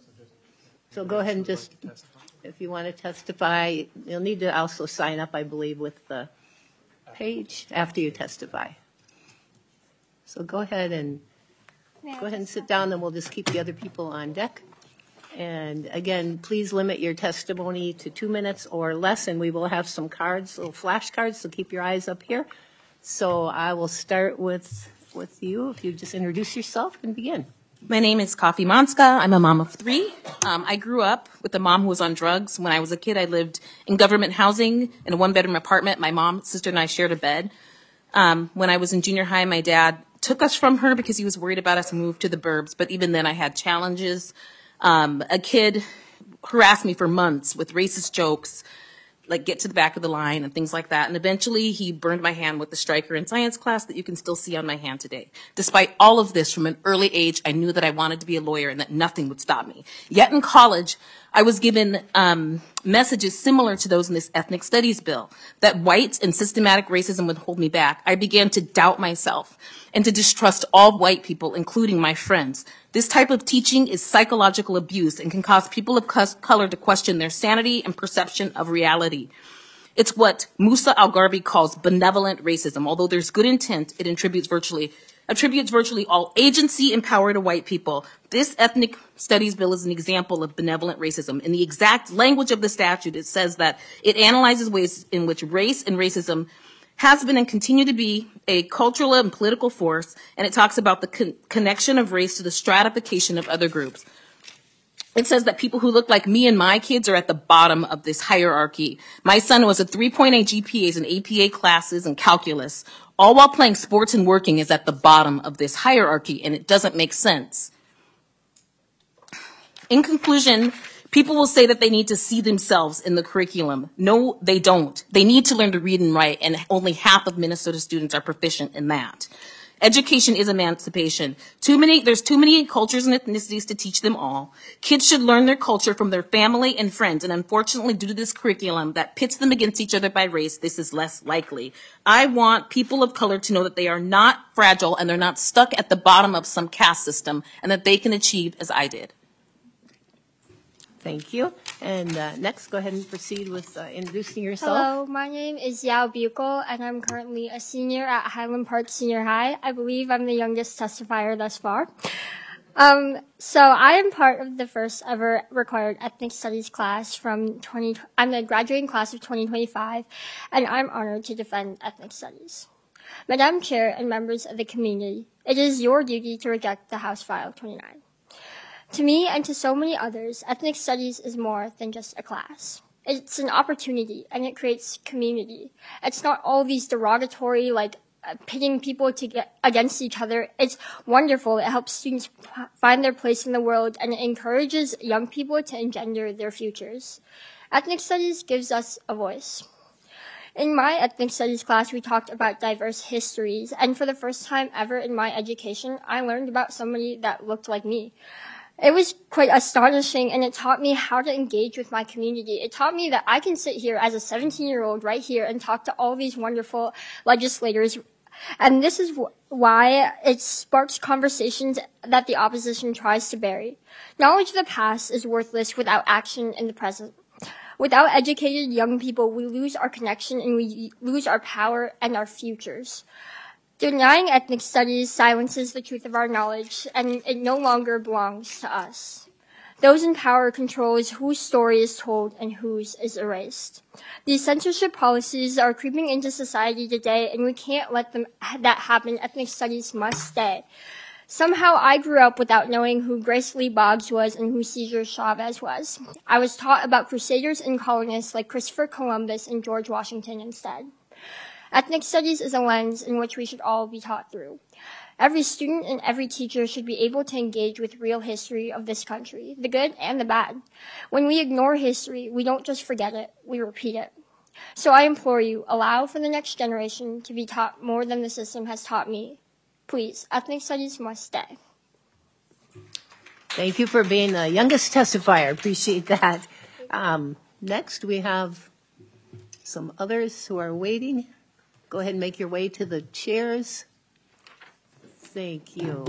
so go ahead and just, if you want to testify, you'll need to also sign up, I believe, with the page after you testify. So go ahead and sit down, and we'll just keep the other people on deck. And again, please limit your testimony to 2 minutes or less, and we will have some cards, little flashcards, so keep your eyes up here. So I will start with you, if you just introduce yourself and begin. My name is Coffee Monska. I'm a mom of 3. I grew up with a mom who was on drugs. When I was a kid, I lived in government housing in a 1-bedroom apartment. My mom, sister, and I shared a bed. When I was in junior high, my dad took us from her because he was worried about us and moved to the burbs. But even then, I had challenges. A kid harassed me for months with racist jokes, like get to the back of the line and things like that. And eventually he burned my hand with the striker in science class that you can still see on my hand today. Despite all of this, from an early age, I knew that I wanted to be a lawyer and that nothing would stop me. Yet in college, I was given messages similar to those in this ethnic studies bill, that white and systematic racism would hold me back. I began to doubt myself and to distrust all white people, including my friends. This type of teaching is psychological abuse and can cause people of color to question their sanity and perception of reality. It's what Musa Al-Garbi calls benevolent racism. Although there's good intent, it attributes virtually all agency and power to white people. This ethnic studies bill is an example of benevolent racism. In the exact language of the statute, it says that it analyzes ways in which race and racism has been and continue to be a cultural and political force, and it talks about the connection of race to the stratification of other groups. It says that people who look like me and my kids are at the bottom of this hierarchy. My son was a 3.8 GPAs in APA classes and calculus, all while playing sports and working is at the bottom of this hierarchy, and it doesn't make sense. In conclusion, people will say that they need to see themselves in the curriculum. No, they don't. They need to learn to read and write, and only half of Minnesota students are proficient in that. Education is emancipation. There's too many cultures and ethnicities to teach them all. Kids should learn their culture from their family and friends, and unfortunately, due to this curriculum that pits them against each other by race, this is less likely. I want people of color to know that they are not fragile and they're not stuck at the bottom of some caste system, and that they can achieve as I did. Thank you. And next, go ahead and proceed with introducing yourself. Hello, my name is Yao Buchel, and I'm currently a senior at Highland Park Senior High. I believe I'm the youngest testifier thus far. So I am part of the first ever required ethnic studies class I'm the graduating class of 2025, and I'm honored to defend ethnic studies. Madam Chair and members of the community, it is your duty to reject the House File 29. To me and to so many others, ethnic studies is more than just a class. It's an opportunity, and it creates community. It's not all these derogatory, pitting people against each other. It's wonderful. It helps students find their place in the world, and it encourages young people to engender their futures. Ethnic studies gives us a voice. In my ethnic studies class, we talked about diverse histories, and for the first time ever in my education, I learned about somebody that looked like me. It was quite astonishing, and it taught me how to engage with my community. It taught me that I can sit here as a 17-year-old right here and talk to all these wonderful legislators. And this is why it sparks conversations that the opposition tries to bury. Knowledge of the past is worthless without action in the present. Without educated young people, we lose our connection and we lose our power and our futures. Denying ethnic studies silences the truth of our knowledge, and it no longer belongs to us. Those in power controls whose story is told and whose is erased. These censorship policies are creeping into society today, and we can't let that happen. Ethnic studies must stay. Somehow I grew up without knowing who Grace Lee Boggs was and who Cesar Chavez was. I was taught about crusaders and colonists like Christopher Columbus and George Washington instead. Ethnic studies is a lens in which we should all be taught through. Every student and every teacher should be able to engage with real history of this country, the good and the bad. When we ignore history, we don't just forget it, we repeat it. So I implore you, allow for the next generation to be taught more than the system has taught me. Please, ethnic studies must stay. Thank you for being the youngest testifier. Appreciate that. Next, we have some others who are waiting. Go ahead and make your way to the chairs. Thank you.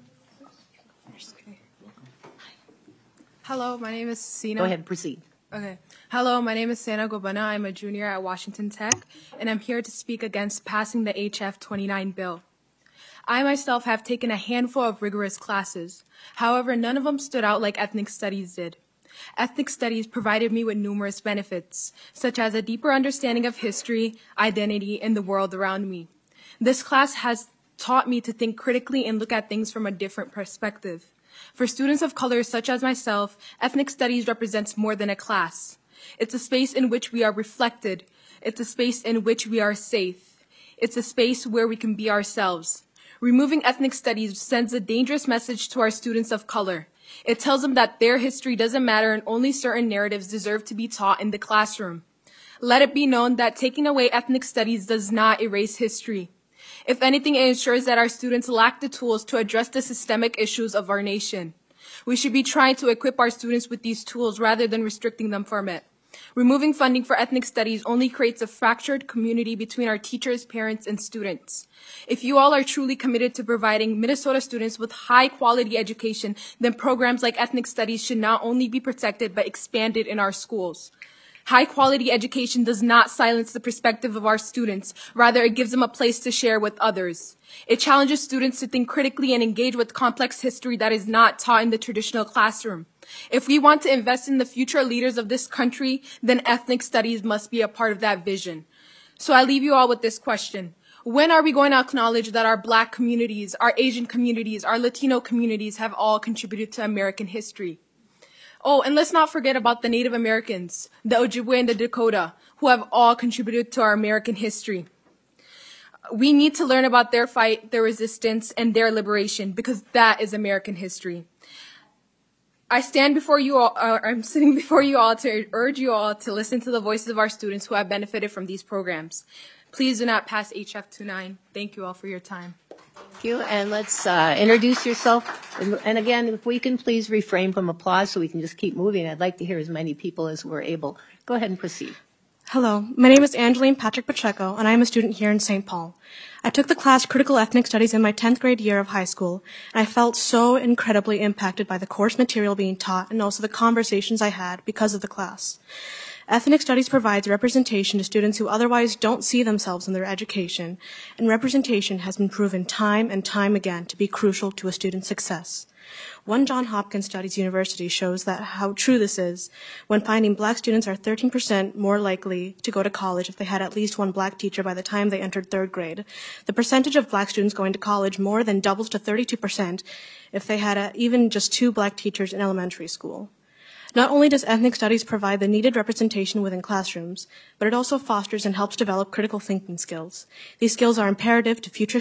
Hello, my name is Sina. Go ahead and proceed. Okay. Hello, my name is Sana Gobana. I'm a junior at Washington Tech, and I'm here to speak against passing the HF 29 bill. I myself have taken a handful of rigorous classes. However, none of them stood out like ethnic studies did. Ethnic studies provided me with numerous benefits, such as a deeper understanding of history, identity, and the world around me. This class has taught me to think critically and look at things from a different perspective. For students of color such as myself, ethnic studies represents more than a class. It's a space in which we are reflected. It's a space in which we are safe. It's a space where we can be ourselves. Removing ethnic studies sends a dangerous message to our students of color. It tells them that their history doesn't matter and only certain narratives deserve to be taught in the classroom. Let it be known that taking away ethnic studies does not erase history. If anything, it ensures that our students lack the tools to address the systemic issues of our nation. We should be trying to equip our students with these tools rather than restricting them from it. Removing funding for ethnic studies only creates a fractured community between our teachers, parents, and students. If you all are truly committed to providing Minnesota students with high-quality education, then programs like ethnic studies should not only be protected but expanded in our schools. High-quality education does not silence the perspective of our students. Rather, it gives them a place to share with others. It challenges students to think critically and engage with complex history that is not taught in the traditional classroom. If we want to invest in the future leaders of this country, then ethnic studies must be a part of that vision. So I leave you all with this question. When are we going to acknowledge that our Black communities, our Asian communities, our Latino communities have all contributed to American history? Oh, and let's not forget about the Native Americans, the Ojibwe and the Dakota, who have all contributed to our American history. We need to learn about their fight, their resistance, and their liberation, because that is American history. I'm sitting before you all to urge you all to listen to the voices of our students who have benefited from these programs. Please do not pass HF 29. Thank you all for your time. Thank you, and let's introduce yourself. And again, if we can please refrain from applause so we can just keep moving. I'd like to hear as many people as we're able. Go ahead and proceed. Hello, my name is Angeline Patrick Pacheco, and I am a student here in St. Paul. I took the class Critical Ethnic Studies in my 10th grade year of high school, and I felt so incredibly impacted by the course material being taught and also the conversations I had because of the class. Ethnic Studies provides representation to students who otherwise don't see themselves in their education, and representation has been proven time and time again to be crucial to a student's success. One Johns Hopkins Studies University shows that how true this is when finding black students are 13% more likely to go to college if they had at least one black teacher by the time they entered third grade. The percentage of black students going to college more than doubles to 32% if they had even just 2 black teachers in elementary school. Not only does ethnic studies provide the needed representation within classrooms, but it also fosters and helps develop critical thinking skills. These skills are imperative to future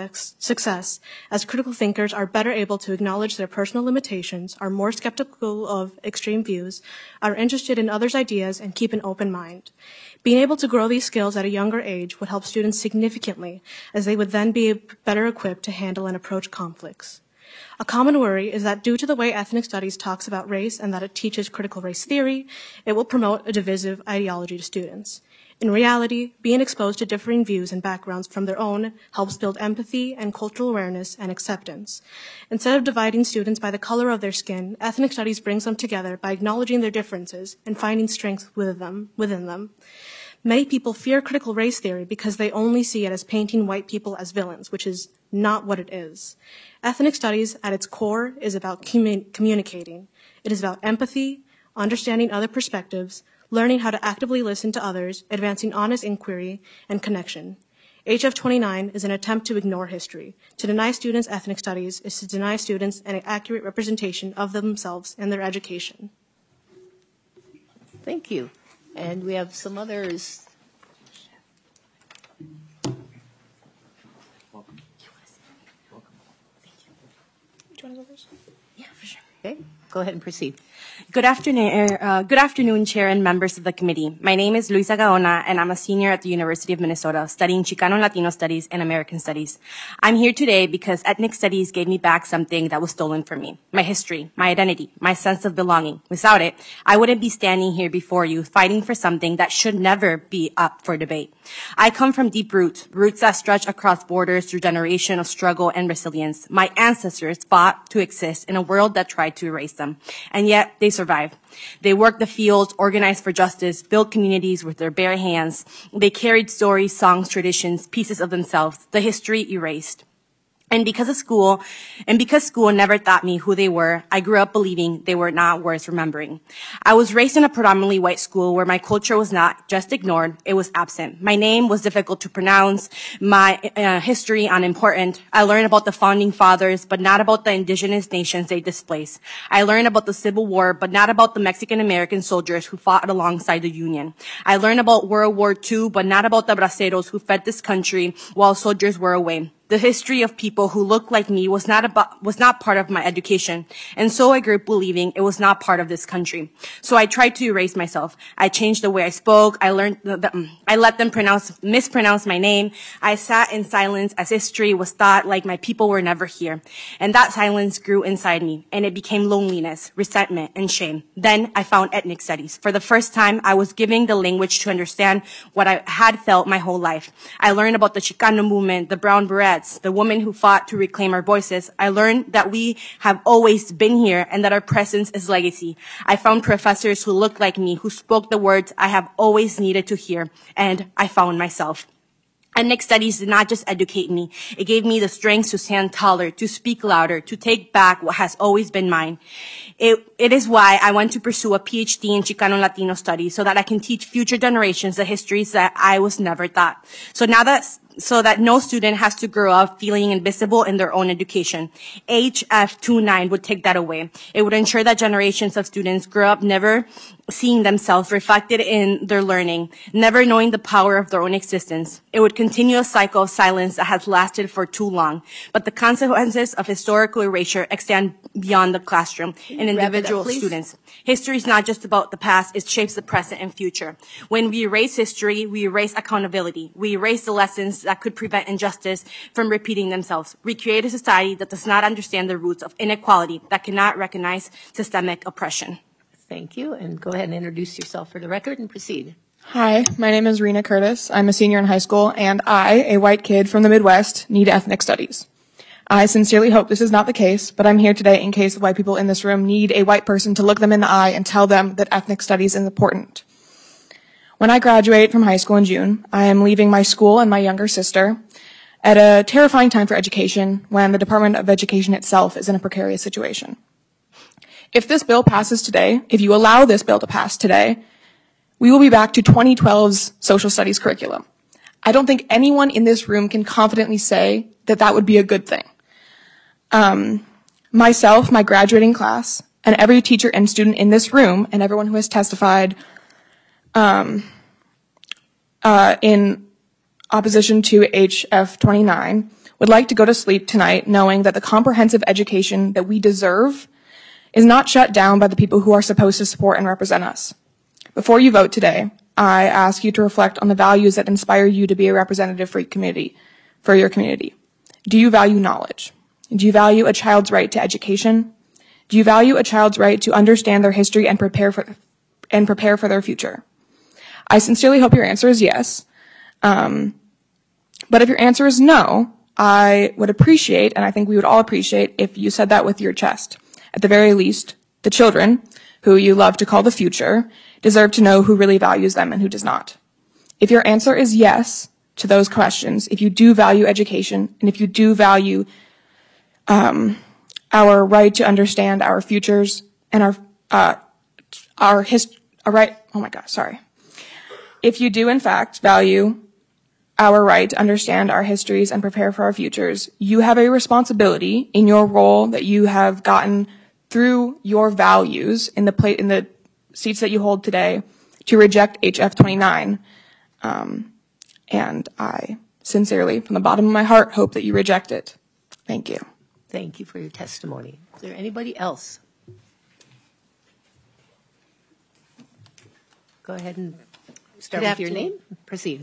success, as critical thinkers are better able to acknowledge their personal limitations, are more skeptical of extreme views, are interested in others' ideas, and keep an open mind. Being able to grow these skills at a younger age would help students significantly, as they would then be better equipped to handle and approach conflicts. A common worry is that due to the way ethnic studies talks about race and that it teaches critical race theory, it will promote a divisive ideology to students. In reality, being exposed to differing views and backgrounds from their own helps build empathy and cultural awareness and acceptance. Instead of dividing students by the color of their skin, ethnic studies brings them together by acknowledging their differences and finding strength within them. Many people fear critical race theory because they only see it as painting white people as villains, which is not what it is. Ethnic studies, at its core, is about communicating. It is about empathy, understanding other perspectives, learning how to actively listen to others, advancing honest inquiry, and connection. HF 29 is an attempt to ignore history. To deny students ethnic studies is to deny students an accurate representation of themselves and their education. Thank you. And we have some others. Welcome. Do you want to go first? Yeah, for sure. Okay, go ahead and proceed. Good afternoon, Chair and members of the committee. My name is Luisa Gaona, and I'm a senior at the University of Minnesota studying Chicano and Latino Studies and American Studies. I'm here today because ethnic studies gave me back something that was stolen from me: my history, my identity, my sense of belonging. Without it, I wouldn't be standing here before you fighting for something that should never be up for debate. I come from deep roots that stretch across borders through generations of struggle and resilience. My ancestors fought to exist in a world that tried to erase them, and yet they survived. They worked the fields, organized for justice, built communities with their bare hands. They carried stories, songs, traditions, pieces of themselves, the history erased. And because school never taught me who they were, I grew up believing they were not worth remembering. I was raised in a predominantly white school where my culture was not just ignored, it was absent. My name was difficult to pronounce, my history unimportant. I learned about the founding fathers, but not about the indigenous nations they displaced. I learned about the Civil War, but not about the Mexican-American soldiers who fought alongside the Union. I learned about World War II, but not about the braceros who fed this country while soldiers were away. The history of people who looked like me was not part of my education, and so I grew up believing it was not part of this country. So I tried to erase myself. I changed the way I spoke. I let them mispronounce my name. I sat in silence as history was thought like my people were never here. And that silence grew inside me, and it became loneliness, resentment, and shame. Then I found ethnic studies. For the first time, I was given the language to understand what I had felt my whole life. I learned about the Chicano movement, the Brown Berets, the women who fought to reclaim our voices. I learned that we have always been here and that our presence is legacy. I found professors who looked like me, who spoke the words I have always needed to hear, and I found myself. Ethnic studies did not just educate me. It gave me the strength to stand taller, to speak louder, to take back what has always been mine. It is why I want to pursue a PhD in Chicano and Latino studies so that I can teach future generations the histories that I was never taught. So now that so that no student has to grow up feeling invisible in their own education. HF 29 would take that away. It would ensure that generations of students grow up never seeing themselves reflected in their learning, never knowing the power of their own existence. It would continue a cycle of silence that has lasted for too long. But the consequences of historical erasure extend beyond the classroom and individual students. History is not just about the past, it shapes the present and future. When we erase history, we erase accountability. We erase the lessons that could prevent injustice from repeating themselves. We create a society that does not understand the roots of inequality, that cannot recognize systemic oppression. Thank you, and go ahead and introduce yourself for the record and proceed. Hi, my name is Rena Curtis. I'm a senior in high school, and I, a white kid from the Midwest, need ethnic studies. I sincerely hope this is not the case, but I'm here today in case the white people in this room need a white person to look them in the eye and tell them that ethnic studies is important. When I graduate from high school in June, I am leaving my school and my younger sister at a terrifying time for education when the Department of Education itself is in a precarious situation. If this bill passes today, if you allow this bill to pass today, we will be back to 2012's social studies curriculum. I don't think anyone in this room can confidently say that that would be a good thing. Myself, my graduating class, and every teacher and student in this room, and everyone who has testified in opposition to HF 29, would like to go to sleep tonight knowing that the comprehensive education that we deserve is not shut down by the people who are supposed to support and represent us. Before you vote today, I ask you to reflect on the values that inspire you to be a representative for your community. Do you value knowledge? Do you value a child's right to education? Do you value a child's right to understand their history and prepare for their future? I sincerely hope your answer is yes. But if your answer is no, I would appreciate, and I think we would all appreciate, if you said that with your chest. At the very least, the children, who you love to call the future, deserve to know who really values them and who does not. If your answer is yes to those questions, if you do value education, and if you do value our right to understand our futures and if you do in fact value our right to understand our histories and prepare for our futures, you have a responsibility in your role that you have gotten through your values in the seats that you hold today to reject HF 29. And I sincerely, from the bottom of my heart, hope that you reject it. Thank you. Thank you for your testimony. Is there anybody else? Go ahead and start with your name. Proceed.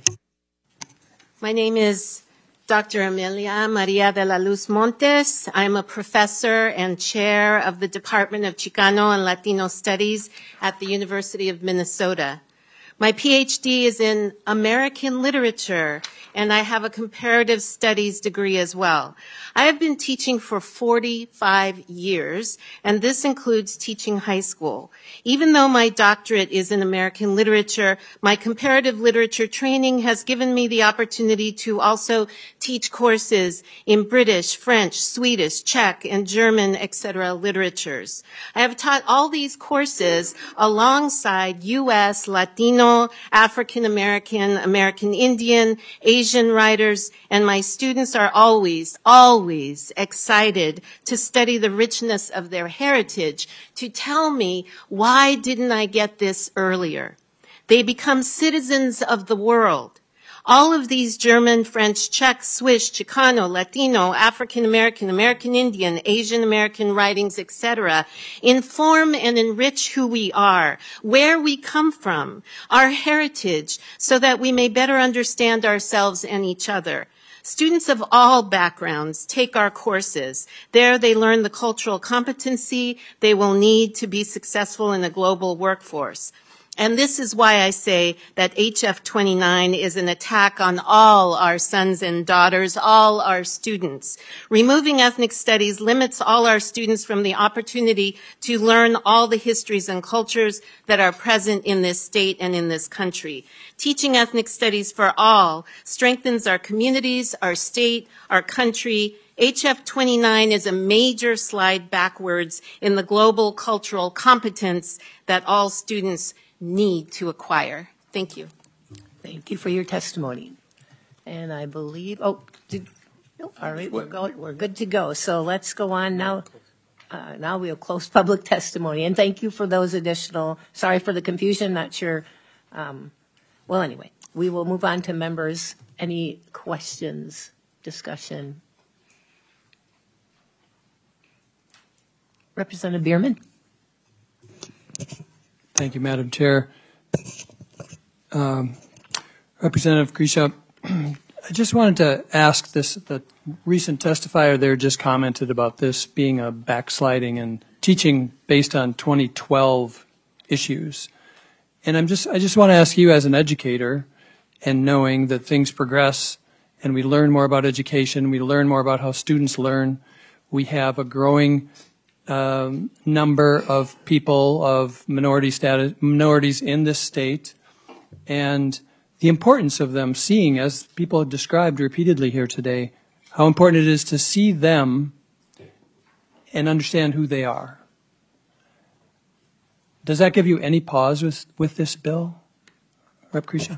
My name is Dr. Amelia Maria de la Luz Montes. I'm a professor and chair of the Department of Chicano and Latino Studies at the University of Minnesota. My PhD is in American literature, and I have a comparative studies degree as well. I have been teaching for 45 years, and this includes teaching high school. Even though my doctorate is in American literature, my comparative literature training has given me the opportunity to also teach courses in British, French, Swedish, Czech, and German, etc. literatures. I have taught all these courses alongside U.S., Latino, African American, American Indian, Asian writers, and my students are always excited to study the richness of their heritage, to tell me, why didn't I get this earlier? They become citizens of the world. All of these German, French, Czech, Swiss, Chicano, Latino, African American, American Indian, Asian American writings, etc., inform and enrich who we are, where we come from, our heritage, so that we may better understand ourselves and each other. Students of all backgrounds take our courses. There they learn the cultural competency they will need to be successful in a global workforce. And this is why I say that HF 29 is an attack on all our sons and daughters, all our students. Removing ethnic studies limits all our students from the opportunity to learn all the histories and cultures that are present in this state and in this country. Teaching ethnic studies for all strengthens our communities, our state, our country. HF 29 is a major slide backwards in the global cultural competence that all students need to acquire. Thank you. Thank you for your testimony. And I believe, all right, we're good to go. So let's go on now. Now we'll close public testimony. And thank you for those additional, sorry for the confusion, not sure. Well, anyway, we will move on to members. Any questions, discussion? Representative Bierman. Thank you, Madam Chair. Representative Grisha, I just wanted to ask this, the recent testifier there just commented about this being a backsliding and teaching based on 2012 issues. And I just want to ask you as an educator, and knowing that things progress and we learn more about education, we learn more about how students learn, we have a growing number of people of minorities in this state, and the importance of them seeing, as people have described repeatedly here today, how important it is to see them and understand who they are. Does that give you any pause with this bill, Rep. Grisha?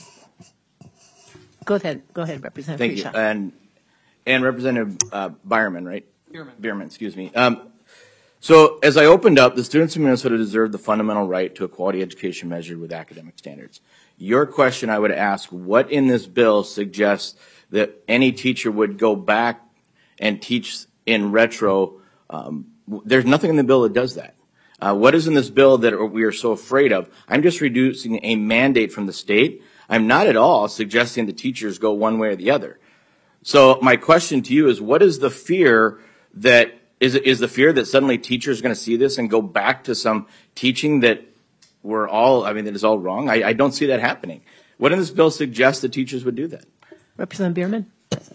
Go ahead, Representative Thank Grisha. you. And Representative Bierman, right? Bierman, excuse me. So as I opened up, the students of Minnesota deserve the fundamental right to a quality education measured with academic standards. Your question, I would ask, what in this bill suggests that any teacher would go back and teach in retro? There's nothing in the bill that does that. What is in this bill that we are so afraid of? I'm just reducing a mandate from the state. I'm not at all suggesting the teachers go one way or the other. So my question to you is, what is the fear that, is the fear that suddenly teachers are going to see this and go back to some teaching that that is all wrong? I don't see that happening. What in this bill suggests that teachers would do that? Representative Bierman.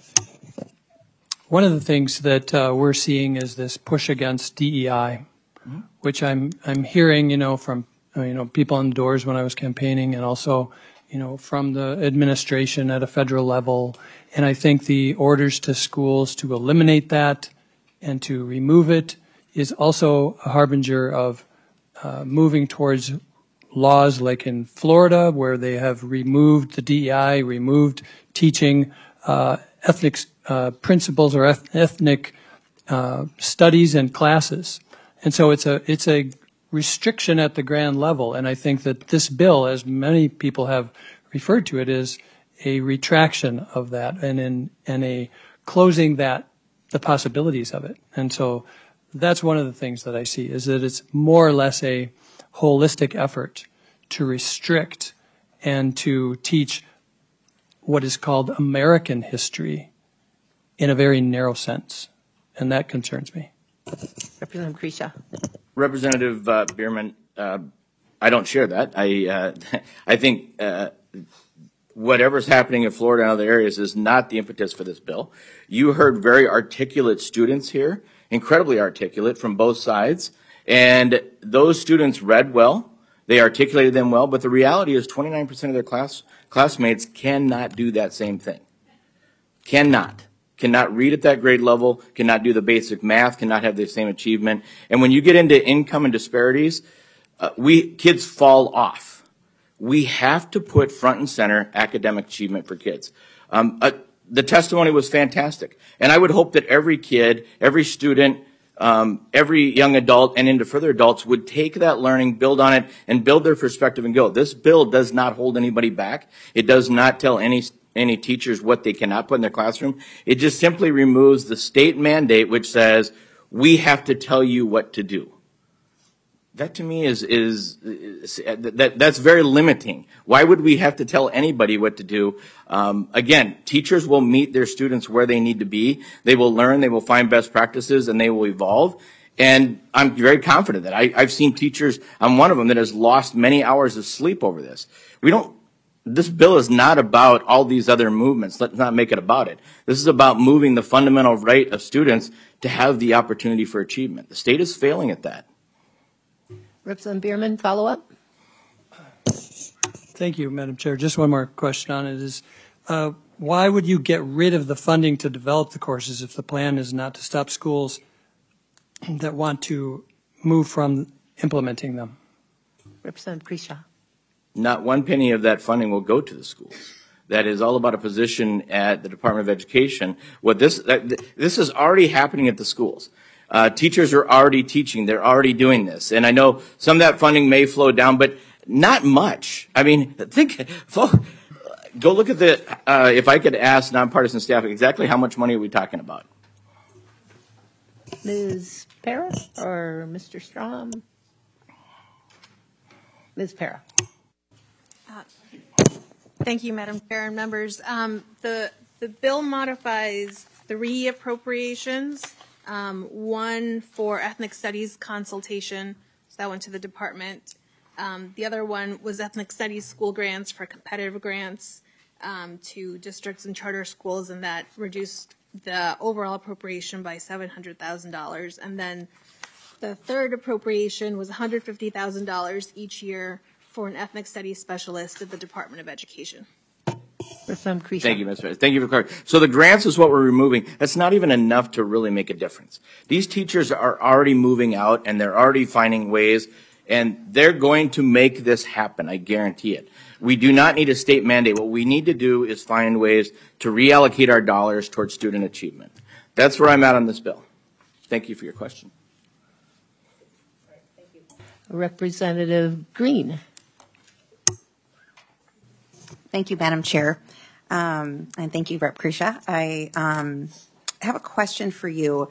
One of the things that we're seeing is this push against DEI, which I'm hearing, from people on the doors when I was campaigning, and also, from the administration at a federal level. And I think the orders to schools to eliminate that and to remove it is also a harbinger of moving towards laws like in Florida, where they have removed the DEI, removed teaching ethnic principles or ethnic studies and classes. And so it's a restriction at the grand level. And I think that this bill, as many people have referred to it, is a retraction of that and a closing the possibilities of it. And so that's one of the things that I see, is that it's more or less a holistic effort to restrict and to teach what is called American history in a very narrow sense. And that concerns me. Representative Grisha. Representative Bierman, I don't share that. I think whatever's happening in Florida and other areas is not the impetus for this bill. You heard very articulate students here, incredibly articulate from both sides, and those students read well. They articulated them well, but the reality is 29% of their classmates cannot do that same thing. Cannot read at that grade level, cannot do the basic math, cannot have the same achievement. And when you get into income and disparities, kids fall off. We have to put front and center academic achievement for kids. The testimony was fantastic. And I would hope that every kid, every student, every young adult and into further adults would take that learning, build on it, and build their perspective and go. This bill does not hold anybody back. It does not tell any teachers what they cannot put in their classroom. It just simply removes the state mandate which says we have to tell you what to do. That to me that's very limiting. Why would we have to tell anybody what to do? Again, teachers will meet their students where they need to be. They will learn, they will find best practices, and they will evolve. And I'm very confident that I've seen teachers, I'm one of them that has lost many hours of sleep over this. This bill is not about all these other movements. Let's not make it about it. This is about moving the fundamental right of students to have the opportunity for achievement. The state is failing at that. Representative Bierman, follow up. Thank you, Madam Chair. Just one more question on it is, why would you get rid of the funding to develop the courses if the plan is not to stop schools that want to move from implementing them? Representative Grisha. Not one penny of that funding will go to the schools. that is all about a position at the Department of Education. This is already happening at the schools. Teachers are already teaching. They're already doing this. And I know some of that funding may flow down, but not much. I mean, go look at if I could ask nonpartisan staff exactly how much money are we talking about? Ms. Para or Mr. Strom? Ms. Para. Thank you, Madam Chair and members. The bill modifies 3 appropriations, one for ethnic studies consultation, so that went to the department. The other one was ethnic studies school grants for competitive grants to districts and charter schools, and that reduced the overall appropriation by $700,000. And then the third appropriation was $150,000 each year for an ethnic studies specialist at the Department of Education. Thank you, Ms. Perez. Thank you for clarifying. So the grants is what we're removing. That's not even enough to really make a difference. These teachers are already moving out, and they're already finding ways, and they're going to make this happen. I guarantee it. We do not need a state mandate. What we need to do is find ways to reallocate our dollars towards student achievement. That's where I'm at on this bill. Thank you for your question. Representative Green. Thank you, Madam Chair. And thank you, Rep. Krisha. I have a question for you.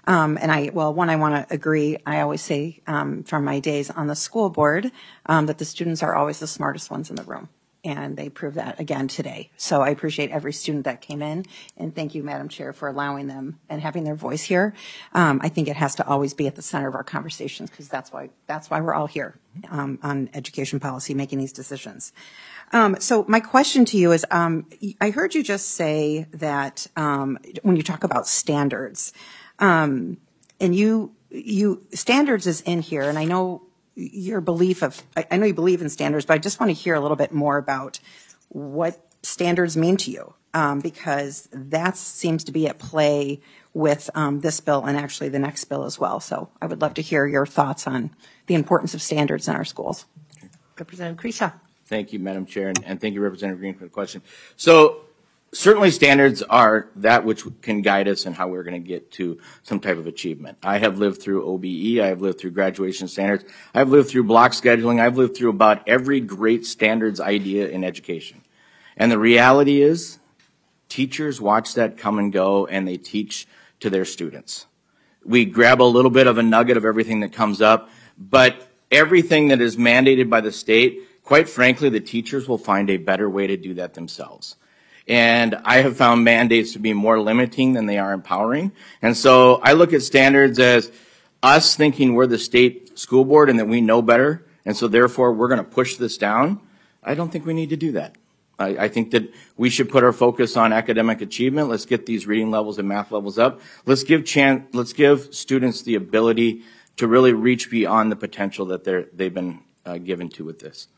I want to agree. I always say from my days on the school board that the students are always the smartest ones in the room. And they prove that again today. So I appreciate every student that came in. And thank you, Madam Chair, for allowing them and having their voice here. I think it has to always be at the center of our conversations, because that's why we're all here on education policy, making these decisions. So my question to you is, I heard you just say that when you talk about standards, and you standards is in here, and I know your belief I know you believe in standards, but I just want to hear a little bit more about what standards mean to you, because that seems to be at play with this bill and actually the next bill as well. So I would love to hear your thoughts on the importance of standards in our schools. Representative Krisha. Thank you, Madam Chair, and thank you, Representative Green, for the question. So certainly standards are that which can guide us in how we're going to get to some type of achievement. I have lived through OBE. I have lived through graduation standards. I've lived through block scheduling. I've lived through about every great standards idea in education. And the reality is teachers watch that come and go, and they teach to their students. We grab a little bit of a nugget of everything that comes up, but everything that is mandated by the state, quite frankly, the teachers will find a better way to do that themselves. And I have found mandates to be more limiting than they are empowering. And so I look at standards as us thinking we're the state school board and that we know better, and so therefore we're going to push this down. I don't think we need to do that. I think that we should put our focus on academic achievement. Let's get these reading levels and math levels up. Let's give students the ability to really reach beyond the potential that they've been given to with this.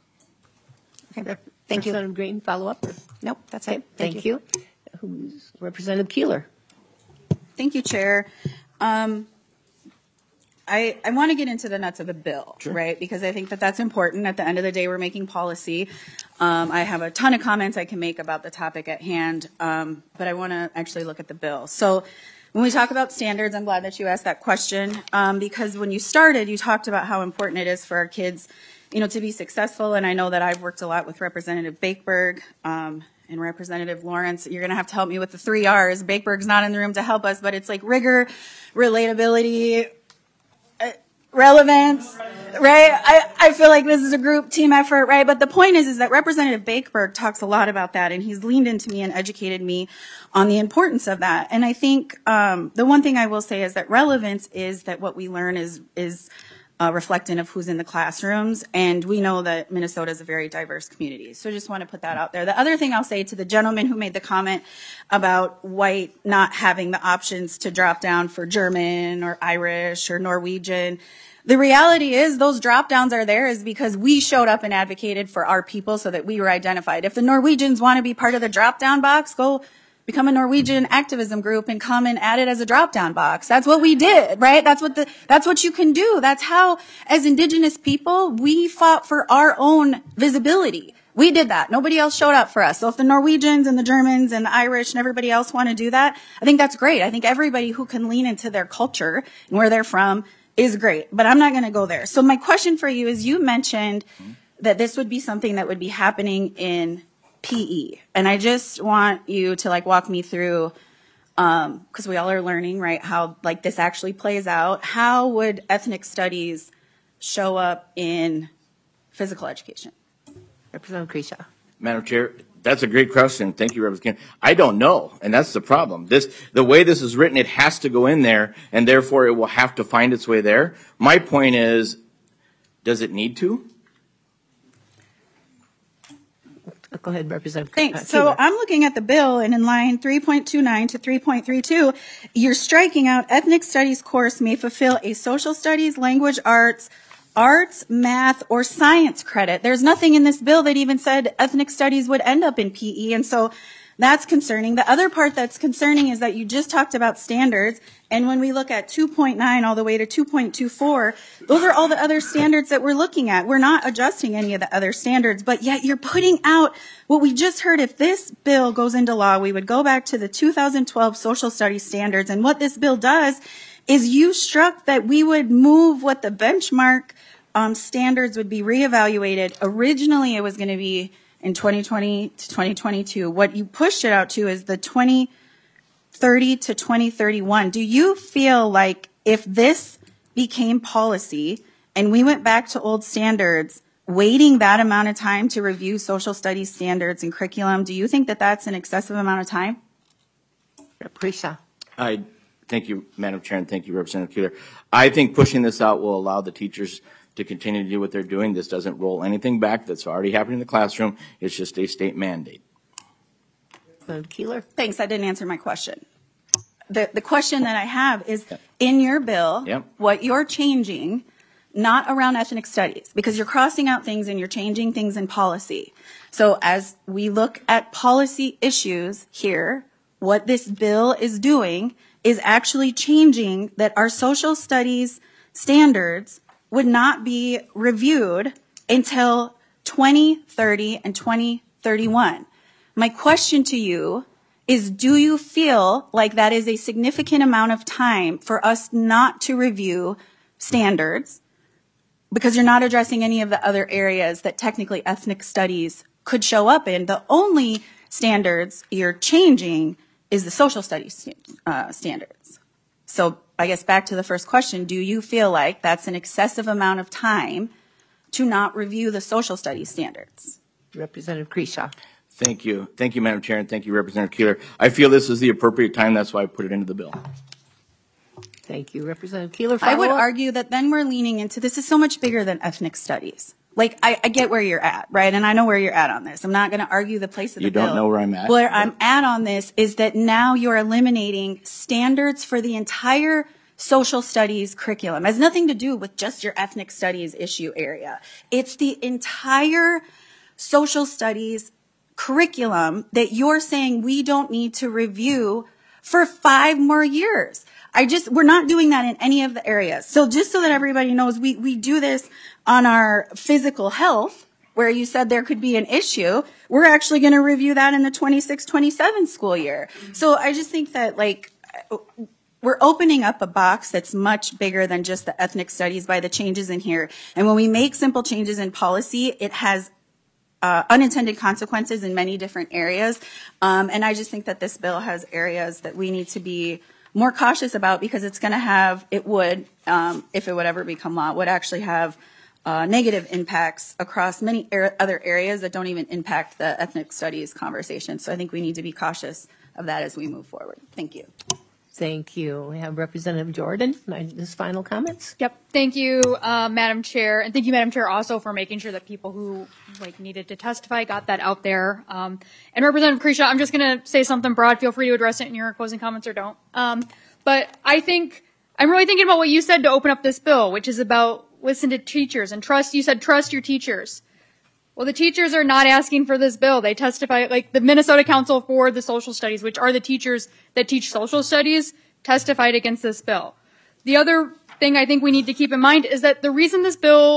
Okay. Thank you. Representative Green, follow up? Nope, that's it. Thank you. Who's Representative Keeler? Thank you, Chair. I want to get into the nuts of the bill, right? Because I think that that's important. At the end of the day, we're making policy. I have a ton of comments I can make about the topic at hand, but I want to actually look at the bill. So when we talk about standards, I'm glad that you asked that question, because when you started, you talked about how important it is for our kids, to be successful. And I know that I've worked a lot with Representative Bakeberg and Representative Lawrence. You're going to have to help me with the 3 R's. Bakeberg's not in the room to help us, but it's like rigor, relatability, relevance, right? I feel like this is a group team effort, right? But the point is that Representative Bakeberg talks a lot about that, and he's leaned into me and educated me on the importance of that. And I think the one thing I will say is that relevance is that what we learn is reflecting of who's in the classrooms, and we know that Minnesota is a very diverse community. So I just want to put that out there. The other thing I'll say to the gentleman who made the comment about white not having the options to drop down for German or Irish or Norwegian, the reality is those drop downs are there is because we showed up and advocated for our people so that we were identified. If the Norwegians want to be part of the drop down box, go become a Norwegian activism group and come and add it as a drop-down box. That's what we did, right? That's what you can do. That's how, as Indigenous people, we fought for our own visibility. We did that. Nobody else showed up for us. So if the Norwegians and the Germans and the Irish and everybody else want to do that, I think that's great. I think everybody who can lean into their culture and where they're from is great. But I'm not going to go there. So my question for you is, you mentioned that this would be something that would be happening in PE. And I just want you to like walk me through, because we all are learning, right, how like this actually plays out. How would ethnic studies show up in physical education? Representative Kresha. Madam Chair, that's a great question. Thank you, Representative Kennedy. I don't know, and that's the problem. The way this is written, it has to go in there, and therefore it will have to find its way there. My point is, does it need to? Go ahead, Representative. Thanks. So I'm looking at the bill, and in line 3.29 to 3.32, you're striking out ethnic studies course may fulfill a social studies, language arts, math, or science credit. There's nothing in this bill that even said ethnic studies would end up in PE, and so that's concerning. The other part that's concerning is that you just talked about standards, and when we look at 2.9 all the way to 2.24, those are all the other standards that we're looking at. We're not adjusting any of the other standards, but yet you're putting out what we just heard. If this bill goes into law, we would go back to the 2012 social studies standards, and what this bill does is you struck that we would move what the benchmark standards would be reevaluated. Originally, it was going to be in 2020 to 2022. What you pushed it out to is the 2030 to 2031. Do you feel like if this became policy and we went back to old standards, waiting that amount of time to review social studies standards and curriculum, do you think that that's an excessive amount of time? Thank you, Madam Chair, and thank you, Representative Keeler. I think pushing this out will allow the teachers to continue to do what they're doing. This doesn't roll anything back that's already happening in the classroom. It's just a state mandate. Keeler? Thanks, I didn't answer my question. The question that I have is, in your bill, what you're changing, not around ethnic studies, because you're crossing out things and you're changing things in policy. So as we look at policy issues here, what this bill is doing is actually changing that our social studies standards would not be reviewed until 2030 and 2031. My question to you is, do you feel like that is a significant amount of time for us not to review standards because you're not addressing any of the other areas that technically ethnic studies could show up in? The only standards you're changing is the social studies standards. So I guess back to the first question, do you feel like that's an excessive amount of time to not review the social studies standards? Representative Kresha. Thank you. Thank you, Madam Chair, and thank you, Representative Keeler. I feel this is the appropriate time. That's why I put it into the bill. Thank you, Representative Keeler. I would argue that then we're leaning into, this is so much bigger than ethnic studies. Like, I get where you're at, right? And I know where you're at on this. I'm not going to argue the place of the bill. You don't know where I'm at? Where I'm at on this is that now you're eliminating standards for the entire social studies curriculum. It has nothing to do with just your ethnic studies issue area. It's the entire social studies curriculum that you're saying we don't need to review for 5 more years. We're not doing that in any of the areas. So just so that everybody knows, we do this on our physical health, where you said there could be an issue. We're actually going to review that in the 26-27 school year. So I just think that, like, we're opening up a box that's much bigger than just the ethnic studies by the changes in here. And when we make simple changes in policy, it has unintended consequences in many different areas. And I just think that this bill has areas that we need to be more cautious about, because it's going to have, if it would ever become law, would actually have negative impacts across many other areas that don't even impact the ethnic studies conversation. So I think we need to be cautious of that as we move forward. Thank you. Thank you. We have Representative Jordan. His final comments. Yep. Thank you, Madam Chair. And thank you, Madam Chair, also for making sure that people who needed to testify got that out there. And Representative Kresha, I'm just going to say something broad. Feel free to address it in your closing comments or don't. But I think I'm really thinking about what you said to open up this bill, which is about listen to teachers and trust. You said trust your teachers. Well, the teachers are not asking for this bill. They testify, like the Minnesota Council for the Social Studies, which are the teachers that teach social studies, testified against this bill. The other thing I think we need to keep in mind is that the reason this bill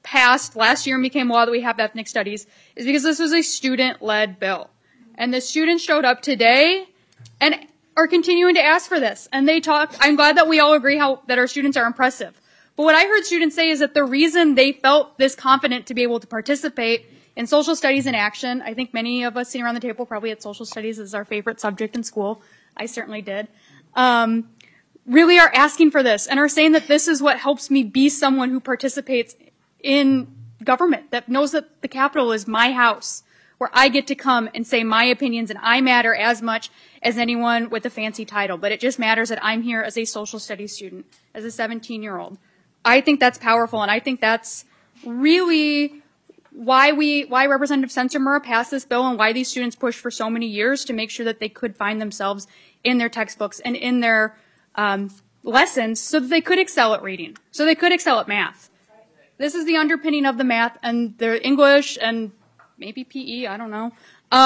passed last year and became law that we have ethnic studies is because this was a student-led bill. And the students showed up today and are continuing to ask for this. And they talk, I'm glad that we all agree that our students are impressive. But what I heard students say is that the reason they felt this confident to be able to participate in social studies in action, I think many of us sitting around the table probably had social studies as our favorite subject in school. I certainly did. Really are asking for this and are saying that this is what helps me be someone who participates in government, that knows that the Capitol is my house, where I get to come and say my opinions and I matter as much as anyone with a fancy title. But it just matters that I'm here as a social studies student, as a 17-year-old. I think that's powerful, and I think that's really why Representative Sensenbrenner passed this bill and why these students pushed for so many years to make sure that they could find themselves in their textbooks and in their lessons so that they could excel at reading, so they could excel at math. This is the underpinning of the math and the English and maybe PE, I don't know.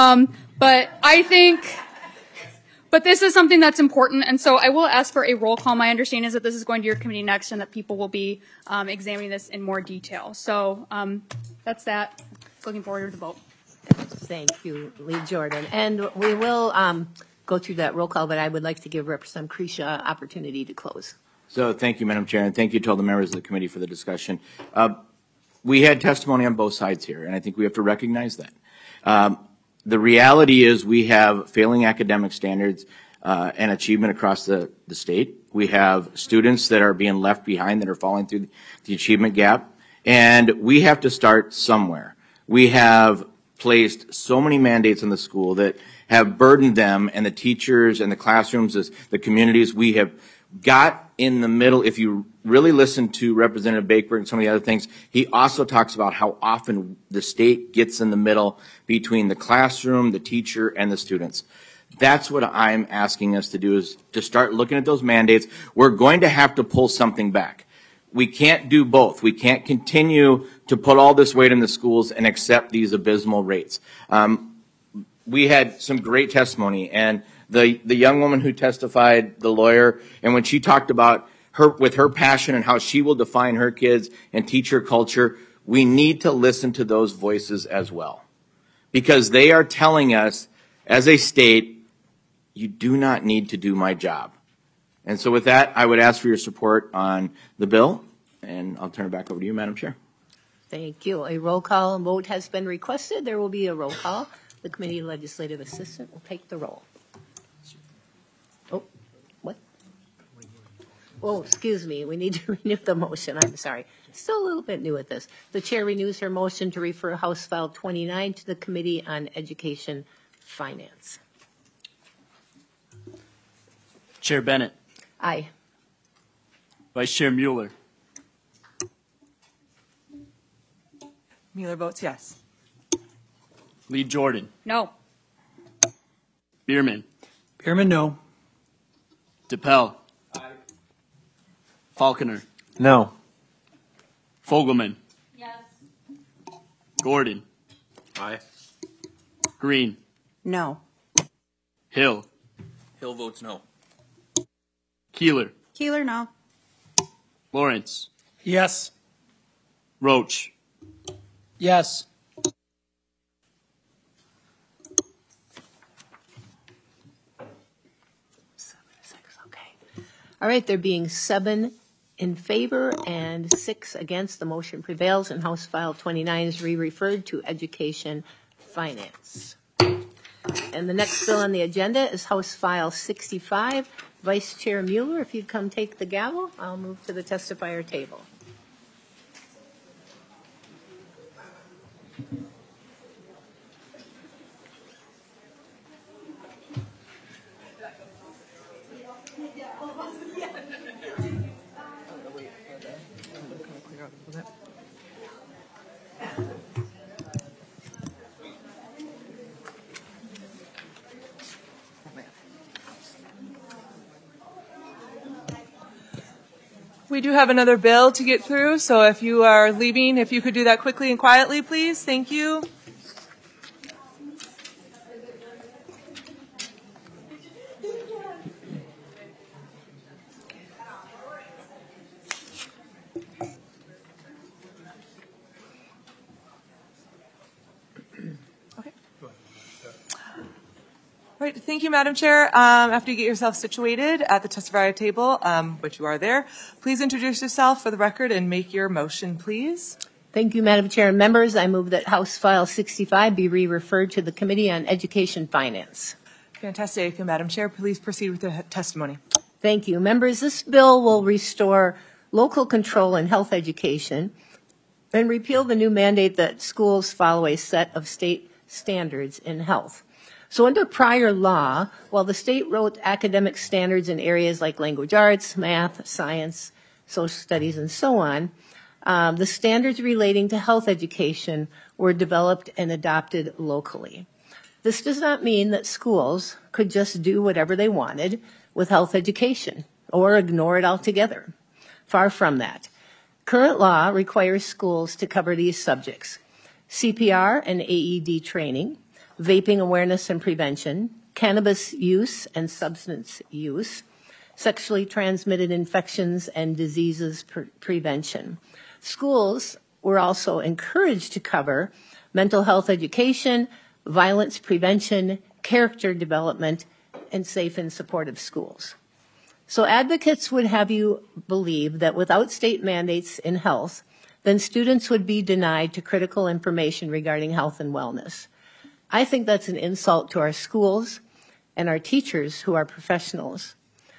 But this is something that's important, and so I will ask for a roll call. My understanding is that this is going to your committee next and that people will be examining this in more detail. So that's that. Looking forward to the vote. Thank you, Lee Jordan. And we will go through that roll call, but I would like to give Representative Krisha opportunity to close. So thank you, Madam Chair, and thank you to all the members of the committee for the discussion. We had testimony on both sides here, and I think we have to recognize that. The reality is we have failing academic standards and achievement across the state. We have students that are being left behind, that are falling through the achievement gap, and we have to start somewhere. We have placed so many mandates on the school that have burdened them and the teachers and the classrooms, the communities. We have got in the middle. If you really listen to Representative Bakeberg and some of the other things, he also talks about how often the state gets in the middle between the classroom, the teacher, and the students. That's what I'm asking us to do, is to start looking at those mandates. We're going to have to pull something back. We can't do both. We can't continue to put all this weight in the schools and accept these abysmal rates. We had some great testimony, and the young woman who testified, the lawyer, and when she talked about her passion and how she will define her kids and teach her culture, we need to listen to those voices as well. Because they are telling us, as a state, you do not need to do my job. And so with that, I would ask for your support on the bill, and I'll turn it back over to you, Madam Chair. Thank you. A roll call vote has been requested. There will be a roll call. The committee legislative assistant will take the roll. Oh, what? Oh, excuse me. We need to renew the motion. I'm sorry. Still a little bit new at this. The chair renews her motion to refer House File 29 to the Committee on Education Finance. Chair Bennett. Aye. Vice Chair Mueller. Mueller votes yes. Lee Jordan. No. Bierman. Bierman, no. DePel. Aye. Falconer. No. Fogelman. Yes. Gordon. Aye. Green. No. Hill. Hill votes no. Keeler. Keeler, no. Lawrence. Yes. Roach. Yes. All right, there being 7 in favor and 6 against, the motion prevails, and House File 29 is re-referred to Education Finance. And the next bill on the agenda is House File 65. Vice Chair Mueller, if you'd come take the gavel, I'll move to the testifier table. We do have another bill to get through, so if you are leaving, if you could do that quickly and quietly, please. Thank you. Right, thank you, Madam Chair. After you get yourself situated at the testifier table, which you are there, please introduce yourself for the record and make your motion, please. Thank you, Madam Chair and members. I move that House File 65 be re-referred to the Committee on Education Finance. Fantastic. Madam Chair, please proceed with the testimony. Thank you. Members, this bill will restore local control in health education and repeal the new mandate that schools follow a set of state standards in health. So under prior law, while the state wrote academic standards in areas like language arts, math, science, social studies, and so on, the standards relating to health education were developed and adopted locally. This does not mean that schools could just do whatever they wanted with health education or ignore it altogether. Far from that. Current law requires schools to cover these subjects: CPR and AED training, vaping awareness and prevention, cannabis use and substance use, sexually transmitted infections and diseases prevention. Schools were also encouraged to cover mental health education, violence prevention, character development, and safe and supportive schools. So advocates would have you believe that without state mandates in health, then students would be denied to critical information regarding health and wellness. I think that's an insult to our schools and our teachers who are professionals.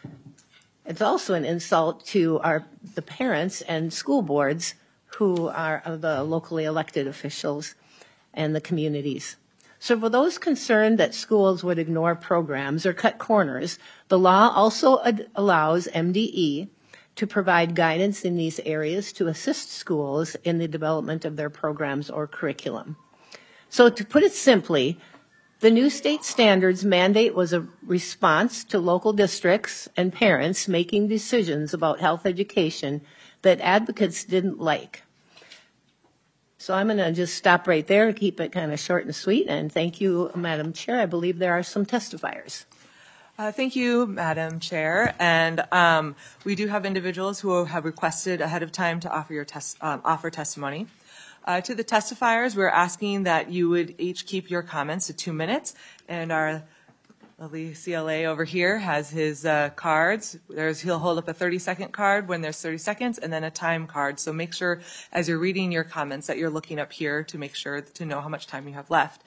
It's also an insult to the parents and school boards who are the locally elected officials and the communities. So for those concerned that schools would ignore programs or cut corners, the law also allows MDE to provide guidance in these areas to assist schools in the development of their programs or curriculum. So to put it simply, the new state standards mandate was a response to local districts and parents making decisions about health education that advocates didn't like. So I'm going to just stop right there and keep it kind of short and sweet. And thank you, Madam Chair. I believe there are some testifiers. Thank you, Madam Chair. And we do have individuals who have requested ahead of time to offer testimony. To the testifiers, we're asking that you would each keep your comments to 2 minutes. And our lovely CLA over here has his cards. He'll hold up a 30-second card when there's 30 seconds and then a time card. So make sure as you're reading your comments that you're looking up here to make sure to know how much time you have left.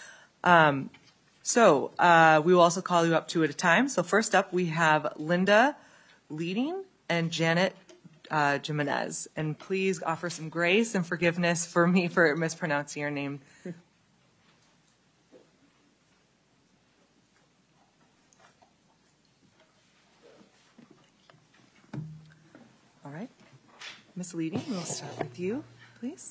We will also call you up two at a time. So first up, we have Linda Leading and Janet Jimenez. And please offer some grace and forgiveness for me for mispronouncing your name. All right. Ms. Leading, we'll start with you, please.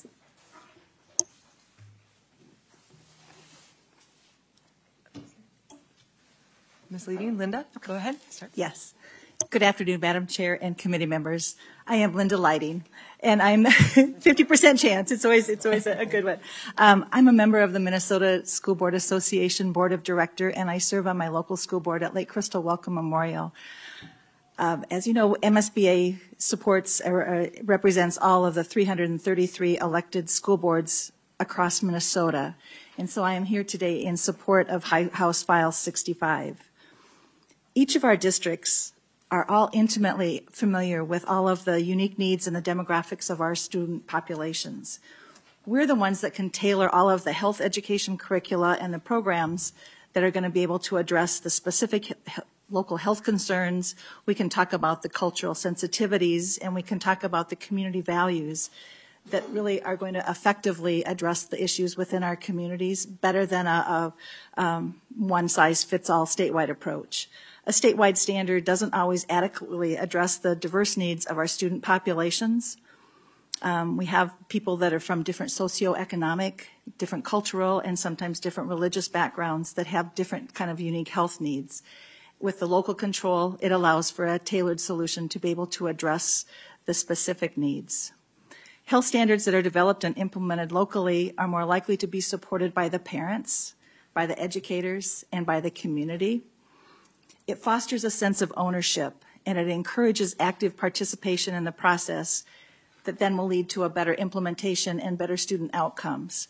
Ms. Leading, Linda, go ahead. Start. Yes. Good afternoon, Madam Chair and committee members. I am Linda Lighting, and I'm 50% chance. It's always a good one. I'm a member of the Minnesota School Board Association Board of Director, and I serve on my local school board at Lake Crystal Welcome Memorial. As you know, MSBA supports or represents all of the 333 elected school boards across Minnesota, and so I am here today in support of House File 65. Each of our districts are all intimately familiar with all of the unique needs and the demographics of our student populations. We're the ones that can tailor all of the health education curricula and the programs that are going to be able to address the specific local health concerns. We can talk about the cultural sensitivities, and we can talk about the community values that really are going to effectively address the issues within our communities better than a one-size-fits-all statewide approach. A statewide standard doesn't always adequately address the diverse needs of our student populations. We have people that are from different socioeconomic, different cultural, and sometimes different religious backgrounds that have different kind of unique health needs. With the local control, it allows for a tailored solution to be able to address the specific needs. Health standards that are developed and implemented locally are more likely to be supported by the parents, by the educators, and by the community. It fosters a sense of ownership, and it encourages active participation in the process that then will lead to a better implementation and better student outcomes.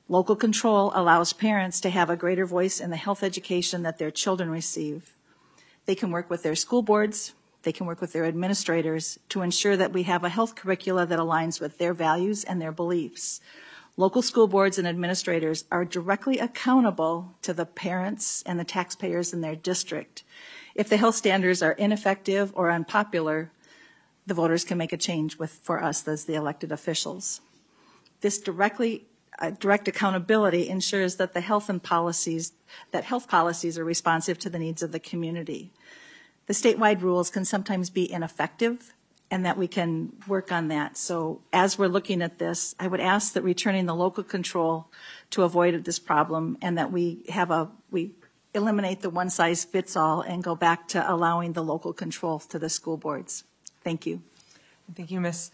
Local control allows parents to have a greater voice in the health education that their children receive. They can work with their school boards, they can work with their administrators to ensure that we have a health curricula that aligns with their values and their beliefs. Local school boards and administrators are directly accountable to the parents and the taxpayers in their district. If the health standards are ineffective or unpopular, the voters can make a change for us as the elected officials. This direct accountability ensures that health policies are responsive to the needs of the community. The statewide rules can sometimes be ineffective, and that we can work on that. So as we're looking at this, I would ask that returning the local control to avoid this problem, and that we eliminate the one-size-fits-all and go back to allowing the local control to the school boards. Thank you. Thank you, Ms.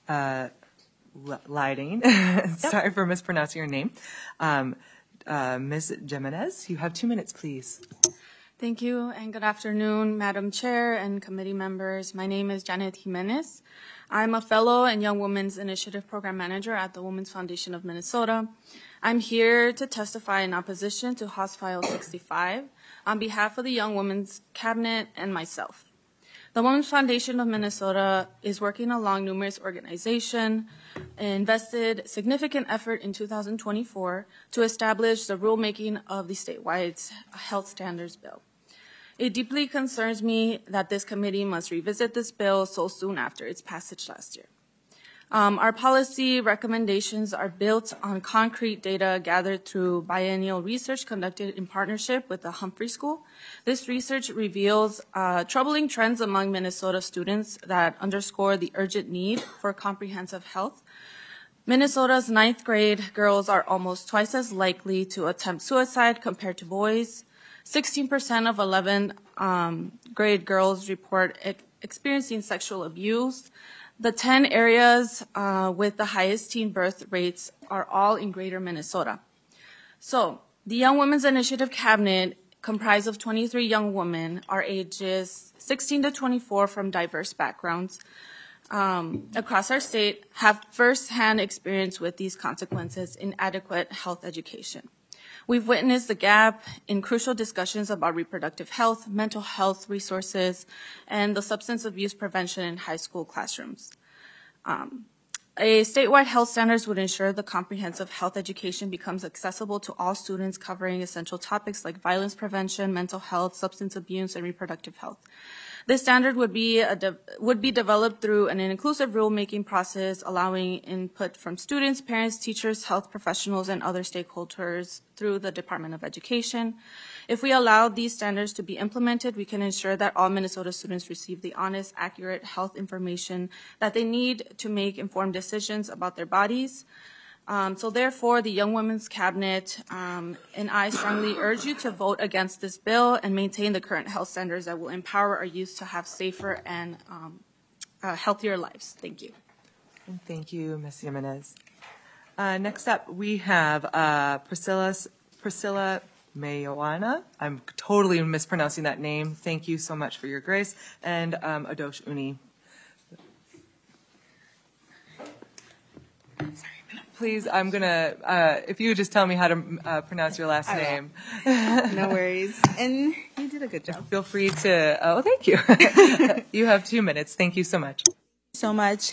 Lighting. Sorry for mispronouncing your name. Ms. Jimenez, you have 2 minutes, please. Thank you, and good afternoon, Madam Chair and committee members. My name is Janet Jimenez. I'm a fellow and Young Women's Initiative Program Manager at the Women's Foundation of Minnesota. I'm here to testify in opposition to House File 65 on behalf of the Young Women's Cabinet and myself. The Women's Foundation of Minnesota is working along numerous organizations and invested significant effort in 2024 to establish the rulemaking of the statewide health standards bill. It deeply concerns me that this committee must revisit this bill so soon after its passage last year. Our policy recommendations are built on concrete data gathered through biennial research conducted in partnership with the Humphrey School. This research reveals troubling trends among Minnesota students that underscore the urgent need for comprehensive health. Minnesota's 9th grade girls are almost twice as likely to attempt suicide compared to boys. 16% of 11th grade girls report experiencing sexual abuse. The 10 areas with the highest teen birth rates are all in greater Minnesota. So the Young Women's Initiative Cabinet, comprised of 23 young women, are ages 16 to 24 from diverse backgrounds across our state, have firsthand experience with these consequences in adequate health education. We've witnessed the gap in crucial discussions about reproductive health, mental health resources, and the substance abuse prevention in high school classrooms. A statewide health standards would ensure the comprehensive health education becomes accessible to all students, covering essential topics like violence prevention, mental health, substance abuse, and reproductive health. This standard would be developed through an inclusive rulemaking process, allowing input from students, parents, teachers, health professionals, and other stakeholders through the Department of Education. If we allow these standards to be implemented, we can ensure that all Minnesota students receive the honest, accurate health information that they need to make informed decisions about their bodies. So therefore, the Young Women's Cabinet and I strongly urge you to vote against this bill and maintain the current health standards that will empower our youth to have safer and healthier lives. Thank you. And thank you, Ms. Jimenez. Next up, we have Priscilla Mayoana. I'm totally mispronouncing that name. Thank you so much for your grace. And Adosh Uni. Please, I'm going to, if you would just tell me how to pronounce your last name. No worries. And you did a good job. Feel free to, oh, thank you. You have 2 minutes. Thank you so much. So much.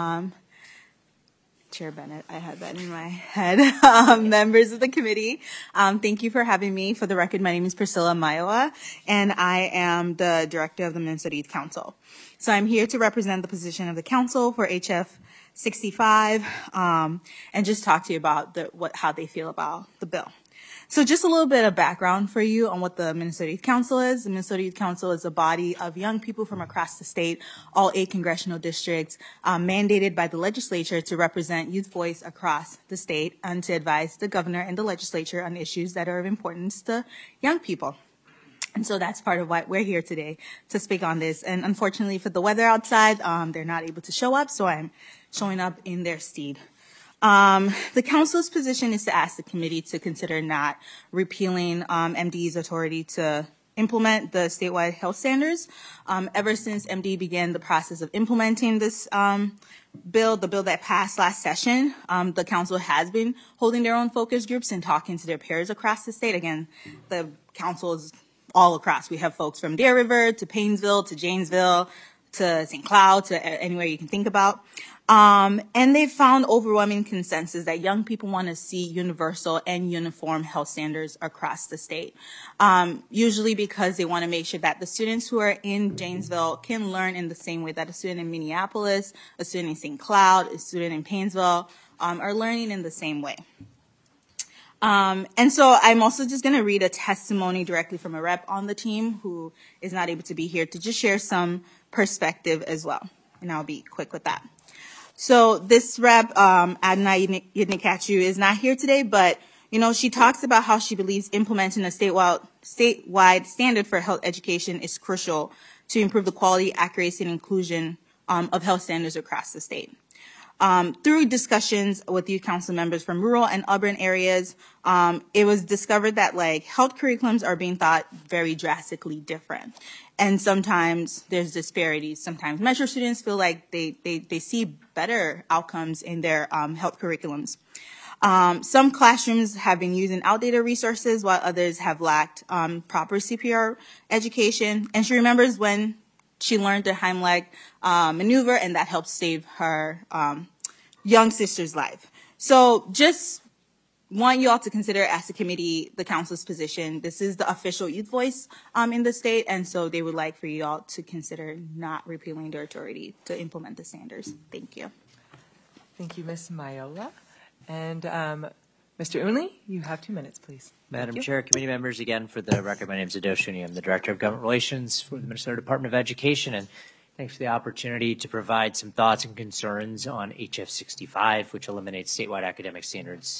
Chair Bennett, I had that in my head. Members of the committee, thank you for having me. For the record, my name is Priscilla Mayoa, and I am the director of the Minnesota Youth Council. So I'm here to represent the position of the council for HF 65, and just talk to you about how they feel about the bill. So just a little bit of background for you on what the Minnesota Youth Council is. The Minnesota Youth Council is a body of young people from across the state, all 8 congressional districts, mandated by the legislature to represent youth voice across the state and to advise the governor and the legislature on issues that are of importance to young people. And so that's part of why we're here today, to speak on this. And unfortunately for the weather outside, they're not able to show up, so I'm showing up in their stead. The council's position is to ask the committee to consider not repealing MDE's authority to implement the statewide health standards. Ever since MD began the process of implementing this bill, the bill that passed last session, the council has been holding their own focus groups and talking to their peers across the state. Again, the council is all across. We have folks from Deer River to Paynesville to Janesville to St. Cloud to anywhere you can think about. And they've found overwhelming consensus that young people want to see universal and uniform health standards across the state. Usually because they want to make sure that the students who are in Janesville can learn in the same way that a student in Minneapolis, a student in St. Cloud, a student in Paynesville are learning in the same way. And so I'm also just going to read a testimony directly from a rep on the team who is not able to be here to just share some perspective as well. And I'll be quick with that. So this rep, Adonai Yidnikachu, is not here today, but she talks about how she believes implementing a statewide standard for health education is crucial to improve the quality, accuracy, and inclusion of health standards across the state. Through discussions with youth council members from rural and urban areas, it was discovered that health curriculums are being thought very drastically different. And sometimes there's disparities. Sometimes Metro students feel like they see better outcomes in their health curriculums. Some classrooms have been using outdated resources while others have lacked proper CPR education. And she remembers when she learned the Heimlich maneuver, and that helped save her young sister's life. So just want you all to consider as a committee the council's position. This is the official youth voice in the state, and so they would like for you all to consider not repealing their authority to implement the standards. Thank you. Thank you, Ms. Mayola. And Mr. Unley, you have 2 minutes, please. Madam Chair, committee members, again, for the record, my name is Adosh Uni. I'm the Director of Government Relations for the Minnesota Department of Education, and thanks for the opportunity to provide some thoughts and concerns on HF 65, which eliminates statewide academic standards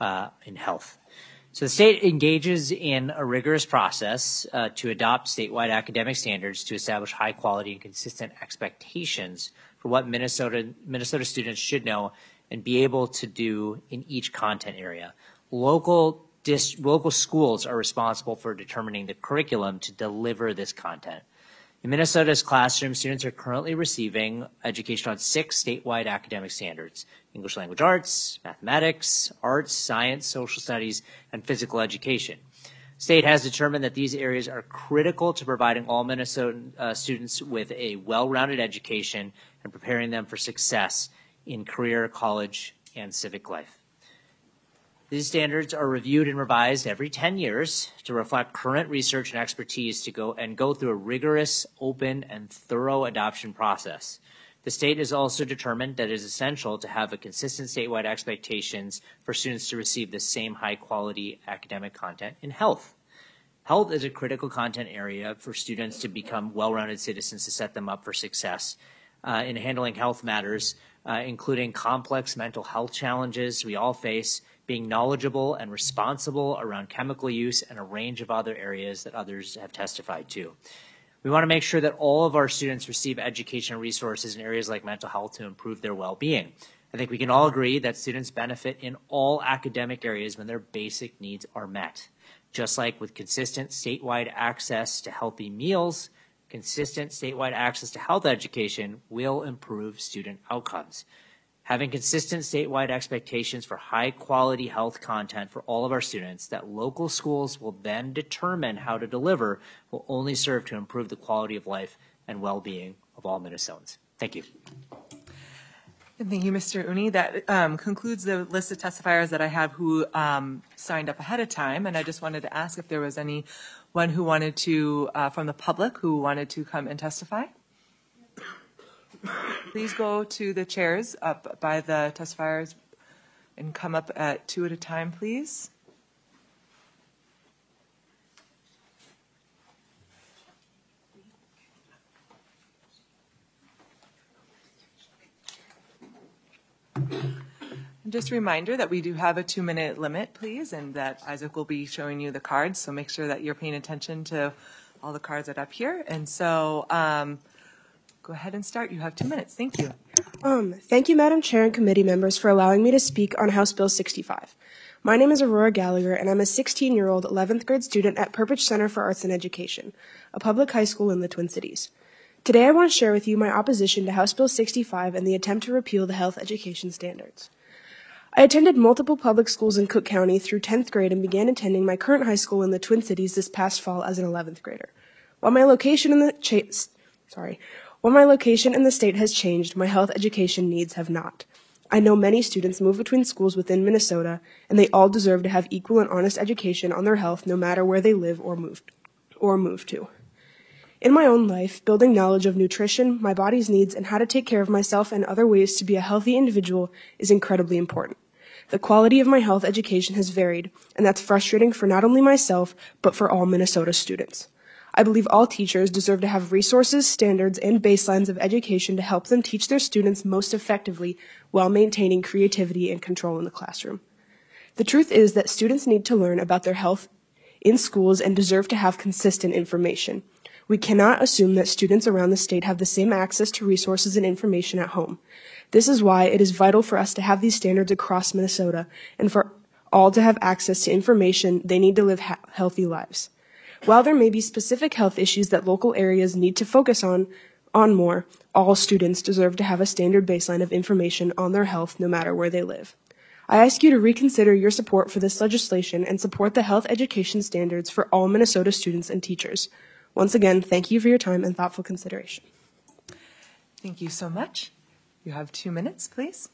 in health. So the state engages in a rigorous process to adopt statewide academic standards to establish high quality and consistent expectations for what Minnesota students should know and be able to do in each content area. Local schools are responsible for determining the curriculum to deliver this content. In Minnesota's classroom, students are currently receiving education on 6 statewide academic standards: English language arts, mathematics, arts, science, social studies, and physical education. State has determined that these areas are critical to providing all Minnesotan students with a well-rounded education and preparing them for success in career, college, and civic life. These standards are reviewed and revised every 10 years to reflect current research and expertise to go through a rigorous, open, and thorough adoption process. The state has also determined that it is essential to have a consistent statewide expectations for students to receive the same high-quality academic content in health. Health is a critical content area for students to become well-rounded citizens to set them up for success in handling health matters, including complex mental health challenges we all face, being knowledgeable and responsible around chemical use, and a range of other areas that others have testified to. We want to make sure that all of our students receive educational resources in areas like mental health to improve their well-being. I think we can all agree that students benefit in all academic areas when their basic needs are met. Just like with consistent statewide access to healthy meals, consistent statewide access to health education will improve student outcomes. Having consistent statewide expectations for high-quality health content for all of our students that local schools will then determine how to deliver will only serve to improve the quality of life and well-being of all Minnesotans. Thank you. And thank you, Mr. Uni. That concludes the list of testifiers that I have who signed up ahead of time. And I just wanted to ask if there was anyone who wanted to, from the public, who wanted to come and testify. Please go to the chairs up by the testifiers and come up at 2 at a time, please. Just a reminder that we do have a 2-minute limit, please, and that Isaac will be showing you the cards, so make sure that you're paying attention to all the cards that are up here. And so go ahead and start. You have 2 minutes. Thank you. Thank you, Madam Chair and committee members, for allowing me to speak on House Bill 65. My name is Aurora Gallagher, and I'm a 16-year-old 11th grade student at Perpich Center for Arts and Education, a public high school in the Twin Cities. Today I want to share with you my opposition to House Bill 65 and the attempt to repeal the health education standards. I attended multiple public schools in Cook County through 10th grade and began attending my current high school in the Twin Cities this past fall as an 11th grader. While my location in the state has changed, my health education needs have not. I know many students move between schools within Minnesota, and they all deserve to have equal and honest education on their health no matter where they live or move to. In my own life, building knowledge of nutrition, my body's needs, and how to take care of myself and other ways to be a healthy individual is incredibly important. The quality of my health education has varied, and that's frustrating for not only myself, but for all Minnesota students. I believe all teachers deserve to have resources, standards, and baselines of education to help them teach their students most effectively while maintaining creativity and control in the classroom. The truth is that students need to learn about their health in schools and deserve to have consistent information. We cannot assume that students around the state have the same access to resources and information at home. This is why it is vital for us to have these standards across Minnesota and for all to have access to information they need to live healthy lives. While there may be specific health issues that local areas need to focus on more, all students deserve to have a standard baseline of information on their health no matter where they live. I ask you to reconsider your support for this legislation and support the health education standards for all Minnesota students and teachers. Once again, thank you for your time and thoughtful consideration. Thank you so much. You have 2 minutes, please.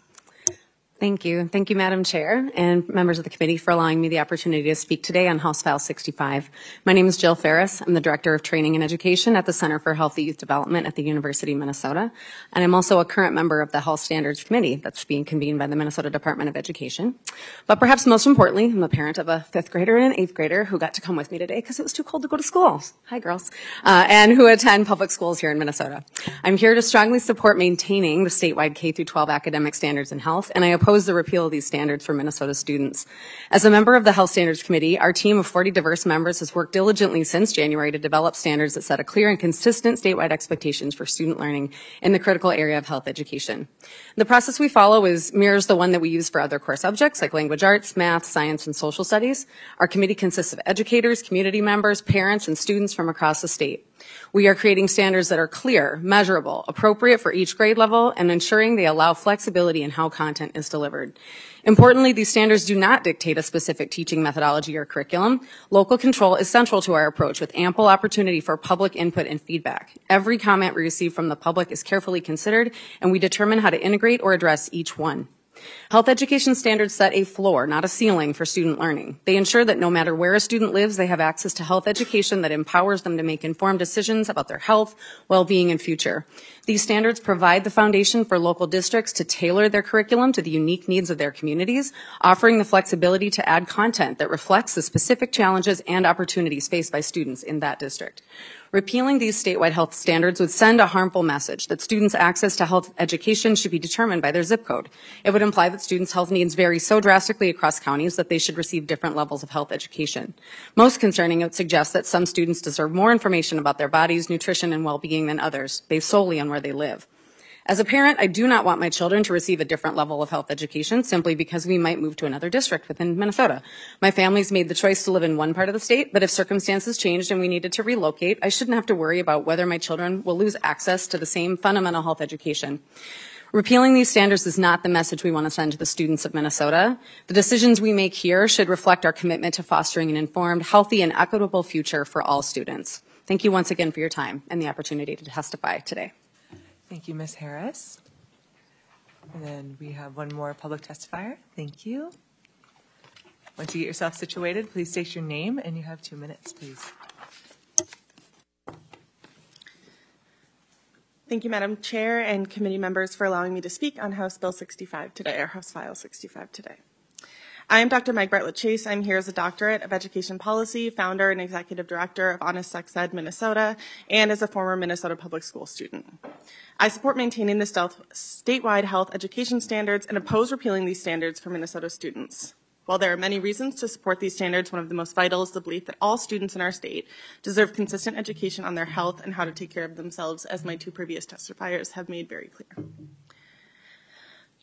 Thank you. Thank you, Madam Chair and members of the committee for allowing me the opportunity to speak today on House File 65. My name is Jill Ferris. I'm the Director of Training and Education at the Center for Healthy Youth Development at the University of Minnesota. And I'm also a current member of the Health Standards Committee that's being convened by the Minnesota Department of Education. But perhaps most importantly, I'm a parent of a 5th grader and an 8th grader who got to come with me today because it was too cold to go to school. Hi, girls. And who attend public schools here in Minnesota. I'm here to strongly support maintaining the statewide K-12 academic standards in health, and I oppose the repeal of these standards for Minnesota students. As a member of the Health Standards Committee, our team of 40 diverse members has worked diligently since January to develop standards that set a clear and consistent statewide expectations for student learning in the critical area of health education. The process we follow mirrors the one that we use for other core subjects like language arts, math, science, and social studies. Our committee consists of educators, community members, parents, and students from across the state. We are creating standards that are clear, measurable, appropriate for each grade level, and ensuring they allow flexibility in how content is delivered. Importantly, these standards do not dictate a specific teaching methodology or curriculum. Local control is central to our approach, with ample opportunity for public input and feedback. Every comment we receive from the public is carefully considered, and we determine how to integrate or address each one. Health education standards set a floor, not a ceiling, for student learning. They ensure that no matter where a student lives, they have access to health education that empowers them to make informed decisions about their health, well-being, and future. These standards provide the foundation for local districts to tailor their curriculum to the unique needs of their communities, offering the flexibility to add content that reflects the specific challenges and opportunities faced by students in that district. Repealing these statewide health standards would send a harmful message that students' access to health education should be determined by their zip code. It would imply that students' health needs vary so drastically across counties that they should receive different levels of health education. Most concerning, it would suggest that some students deserve more information about their bodies, nutrition, and well-being than others, based solely on where they live. As a parent, I do not want my children to receive a different level of health education simply because we might move to another district within Minnesota. My family's made the choice to live in one part of the state, but if circumstances changed and we needed to relocate, I shouldn't have to worry about whether my children will lose access to the same fundamental health education. Repealing these standards is not the message we want to send to the students of Minnesota. The decisions we make here should reflect our commitment to fostering an informed, healthy, and equitable future for all students. Thank you once again for your time and the opportunity to testify today. Thank you, Ms. Harris. And then we have one more public testifier. Thank you. Once you get yourself situated, please state your name, and you have 2 minutes, please. Thank you, Madam Chair and committee members, for allowing me to speak on House Bill 65 today, or House File 65 today. I am Dr. Meg Bartlett Chase. I'm here as a doctorate of education policy, founder and executive director of Honest Sex Ed Minnesota, and as a former Minnesota public school student. I support maintaining the statewide health education standards and oppose repealing these standards for Minnesota students. While there are many reasons to support these standards, one of the most vital is the belief that all students in our state deserve consistent education on their health and how to take care of themselves, as my 2 previous testifiers have made very clear.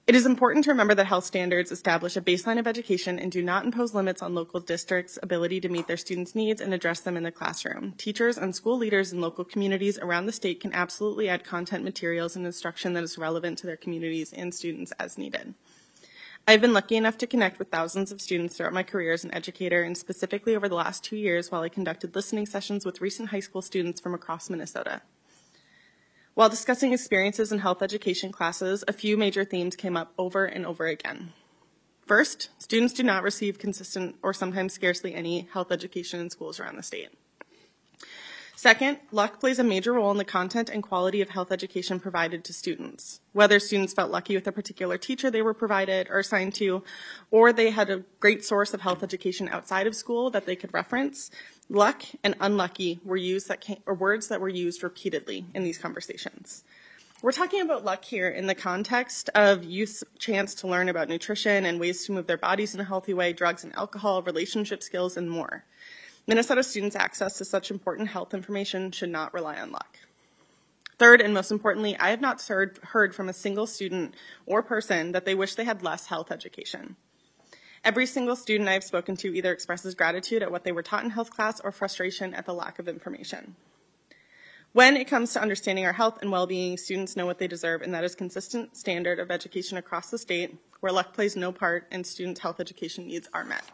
It is important to remember that health standards establish a baseline of education and do not impose limits on local districts' ability to meet their students' needs and address them in the classroom. Teachers and school leaders in local communities around the state can absolutely add content, materials, and instruction that is relevant to their communities and students as needed. I've been lucky enough to connect with thousands of students throughout my career as an educator, and specifically over the last 2 years while I conducted listening sessions with recent high school students from across Minnesota. While discussing experiences in health education classes, a few major themes came up over and over again. First, students do not receive consistent or sometimes scarcely any health education in schools around the state. Second, luck plays a major role in the content and quality of health education provided to students. Whether students felt lucky with a particular teacher they were provided or assigned to, or they had a great source of health education outside of school that they could reference, luck and unlucky were words that were used repeatedly in these conversations. We're talking about luck here in the context of youth's chance to learn about nutrition and ways to move their bodies in a healthy way, drugs and alcohol, relationship skills, and more. Minnesota students' access to such important health information should not rely on luck. Third, and most importantly, I have not heard from a single student or person that they wish they had less health education. Every single student I have spoken to either expresses gratitude at what they were taught in health class or frustration at the lack of information. When it comes to understanding our health and well-being, students know what they deserve, and that is consistent standard of education across the state where luck plays no part and students' health education needs are met.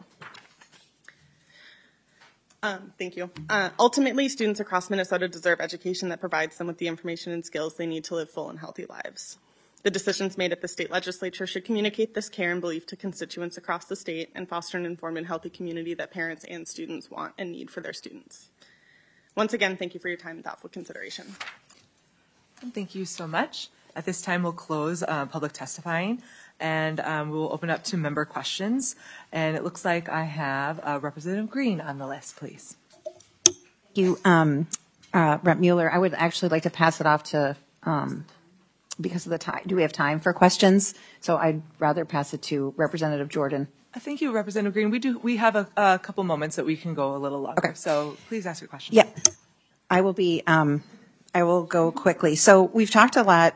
Thank you. Ultimately, students across Minnesota deserve education that provides them with the information and skills they need to live full and healthy lives. The decisions made at the state legislature should communicate this care and belief to constituents across the state and foster an informed and healthy community that parents and students want and need for their students. Once again, thank you for your time and thoughtful consideration. Thank you so much. At this time, we'll close public testifying, and we'll open up to member questions. And it looks like I have Representative Green on the list, please. Thank you, Rep. Mueller. I would actually like to pass it off to, because of the time, do we have time for questions? So I'd rather pass it to Representative Jordan. Thank you, Representative Green. We have a couple moments that we can go a little longer. Okay. So please ask your question. Yeah, I will go quickly. So we've talked a lot.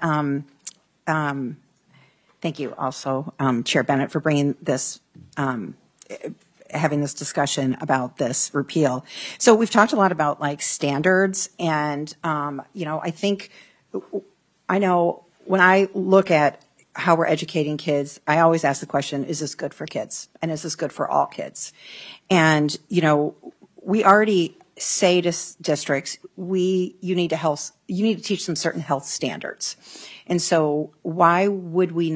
Thank you also, Chair Bennett, for bringing this, having this discussion about this repeal. So we've talked a lot about like standards, and I know when I look at how we're educating kids, I always ask the question, is this good for kids? And is this good for all kids? And, we already say to districts, you need to teach them certain health standards. And so why would we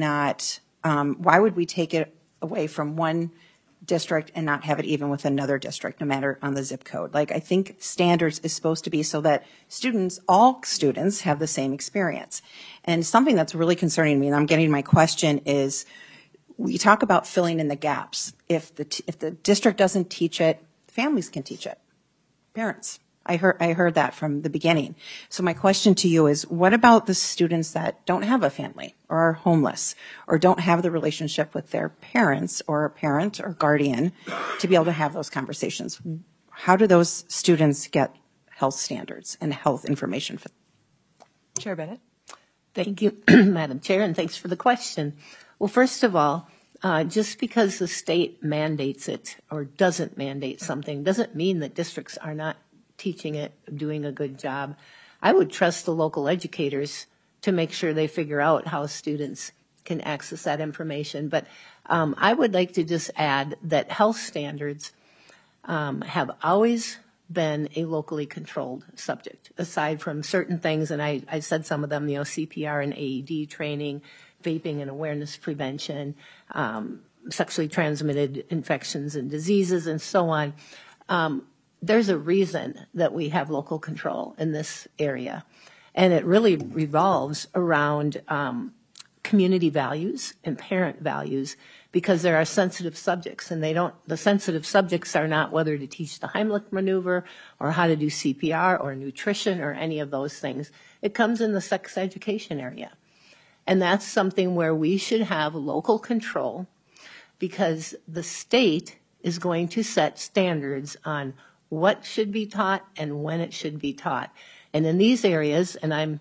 take it away from one district and not have it even with another district, no matter on the zip code? Like, I think standards is supposed to be so that all students have the same experience. And something that's really concerning me, and I'm getting my question, is we talk about filling in the gaps. If the district doesn't teach it, families can teach it. Parents. I heard that from the beginning. So my question to you is, what about the students that don't have a family or are homeless or don't have the relationship with their parents or a parent or guardian to be able to have those conversations? How do those students get health standards and health information? Chair Bennett. Thank you, Madam Chair, and thanks for the question. Well, first of all, just because the state mandates it or doesn't mandate something doesn't mean that districts are not teaching it, doing a good job. I would trust the local educators to make sure they figure out how students can access that information. But I would like to just add that health standards have always been a locally controlled subject, aside from certain things, and I said some of them, CPR and AED training, vaping and awareness prevention, sexually transmitted infections and diseases, and so on. There's a reason that we have local control in this area. And it really revolves around community values and parent values, because there are sensitive subjects, and the sensitive subjects are not whether to teach the Heimlich maneuver or how to do CPR or nutrition or any of those things. It comes in the sex education area. And that's something where we should have local control, because the state is going to set standards on what should be taught and when it should be taught. And in these areas, and I'm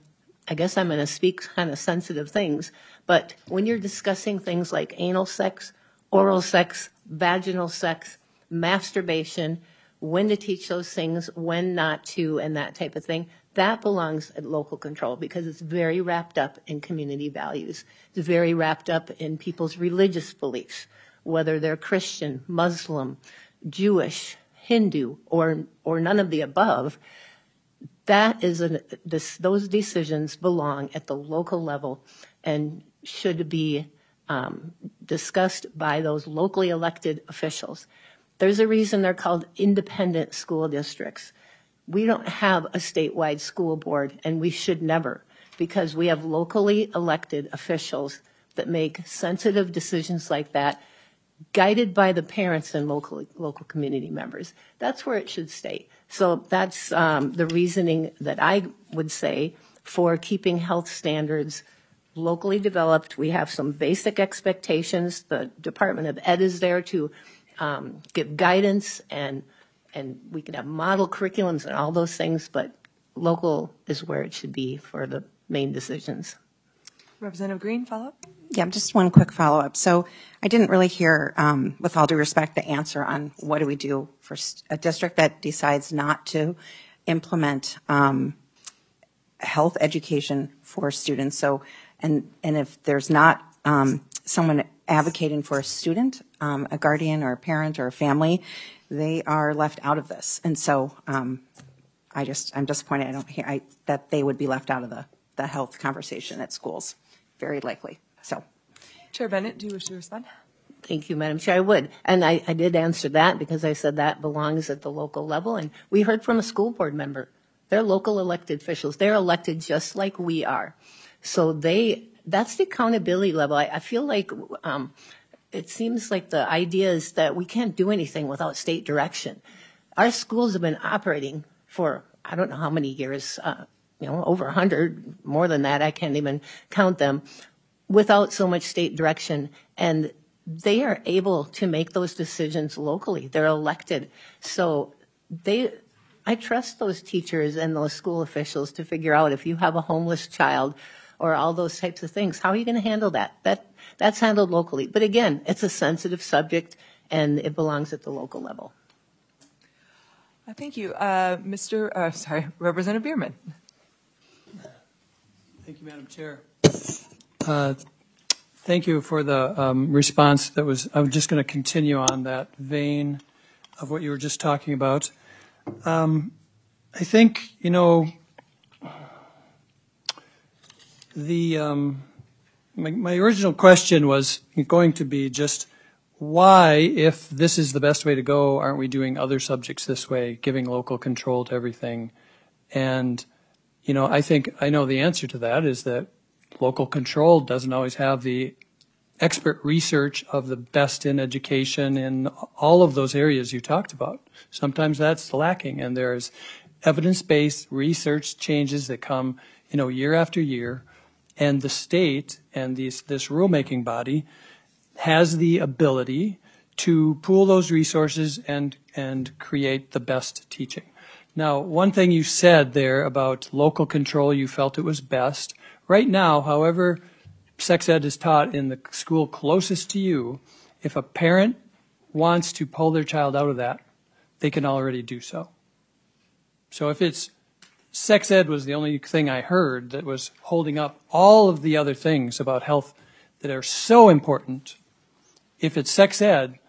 I guess I'm going to speak kind of sensitive things, but when you're discussing things like anal sex, oral sex, vaginal sex, masturbation, when to teach those things, when not to, and that type of thing, that belongs at local control because it's very wrapped up in community values. It's very wrapped up in people's religious beliefs, whether they're Christian, Muslim, Jewish, Hindu, or none of the above. That is those decisions belong at the local level and should be discussed by those locally elected officials. There's a reason they're called independent school districts. We don't have a statewide school board, and we should never, because we have locally elected officials that make sensitive decisions like that, guided by the parents and local community members. That's where it should stay. So that's the reasoning that I would say for keeping health standards locally developed. We have some basic expectations. The Department of Ed is there to give guidance, and we can have model curriculums and all those things, but local is where it should be for the main decisions. Representative Green, follow-up? Yeah, just one quick follow-up. So I didn't really hear, with all due respect, the answer on what do we do for a district that decides not to implement health education for students. So, and if there's not someone advocating for a student, a guardian or a parent or a family, they are left out of this. And so I'm disappointed I don't hear that they would be left out of the health conversation at schools, very likely. So, Chair Bennett, do you wish to respond? Thank you, Madam Chair. I would. And I did answer that because I said that belongs at the local level. And we heard from a school board member. They're local elected officials. They're elected just like we are. So that's the accountability level. I feel like it seems like the idea is that we can't do anything without state direction. Our schools have been operating for I don't know how many years, over 100, more than that. I can't even count them, without so much state direction. And they are able to make those decisions locally. They're elected. So I trust those teachers and those school officials to figure out if you have a homeless child or all those types of things, how are you going to handle that? That's handled locally. But again, it's a sensitive subject and it belongs at the local level. Thank you. Representative Bierman. Thank you, Madam Chair. Thank you for the response. I'm just going to continue on that vein of what you were just talking about. I think, my original question was going to be just why, if this is the best way to go, aren't we doing other subjects this way, giving local control to everything? And, I think I know the answer to that is that local control doesn't always have the expert research of the best in education in all of those areas you talked about. Sometimes that's lacking, and there's evidence-based research changes that come, year after year, and the state and this rulemaking body has the ability to pool those resources and create the best teaching. Now, one thing you said there about local control, you felt it was best. Right now, however sex ed is taught in the school closest to you, if a parent wants to pull their child out of that, they can already do so. So if it's sex ed was the only thing I heard that was holding up all of the other things about health that are so important, if it's sex ed,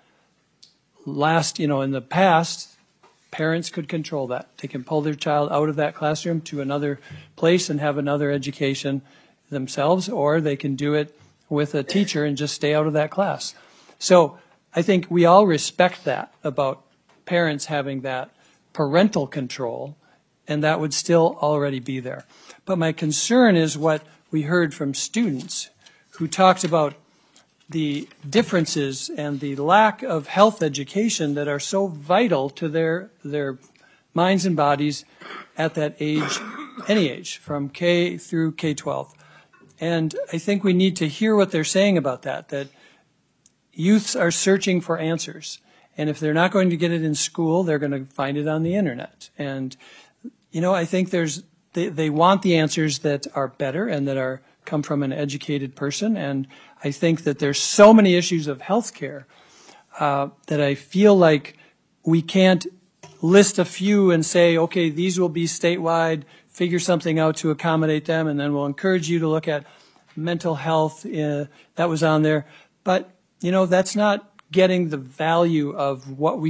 in the past, parents could control that. They can pull their child out of that classroom to another place and have another education themselves, or they can do it with a teacher and just stay out of that class. So I think we all respect that about parents having that parental control, and that would still already be there. But my concern is what we heard from students who talked about the differences and the lack of health education that are so vital to their minds and bodies at that age, any age, from K through K-12. And I think we need to hear what they're saying about that youths are searching for answers. And if they're not going to get it in school, they're going to find it on the internet. And, I think there's they want the answers that are better and that come from an educated person. And I think that there's so many issues of healthcare that I feel like we can't list a few and say, okay, these will be statewide, figure something out to accommodate them, and then we'll encourage you to look at mental health. That was on there. But, that's not getting the value of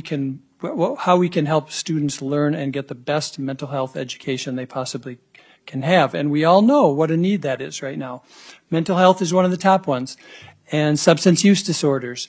how we can help students learn and get the best mental health education they possibly can have. And we all know what a need that is right now. Mental health is one of the top ones. And substance use disorders.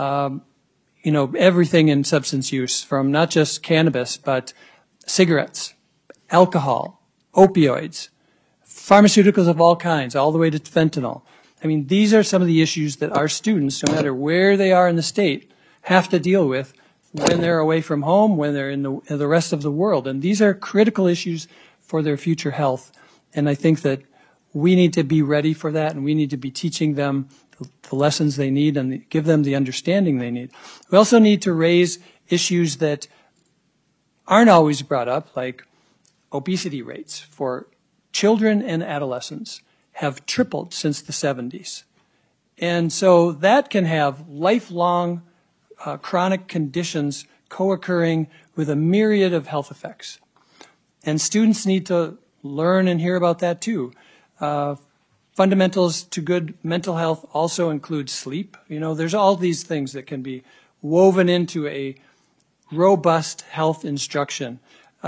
Everything in substance use, from not just cannabis, but cigarettes, alcohol, opioids, pharmaceuticals of all kinds, all the way to fentanyl. I mean, these are some of the issues that our students, no matter where they are in the state, have to deal with when they're away from home, when they're in the rest of the world. And these are critical issues for their future health. And I think that we need to be ready for that, and we need to be teaching them the lessons they need and give them the understanding they need. We also need to raise issues that aren't always brought up, like obesity rates for children and adolescents have tripled since the 70s. And so that can have lifelong chronic conditions co-occurring with a myriad of health effects. And students need to learn and hear about that too. Fundamentals to good mental health also include sleep. There's all these things that can be woven into a robust health instruction.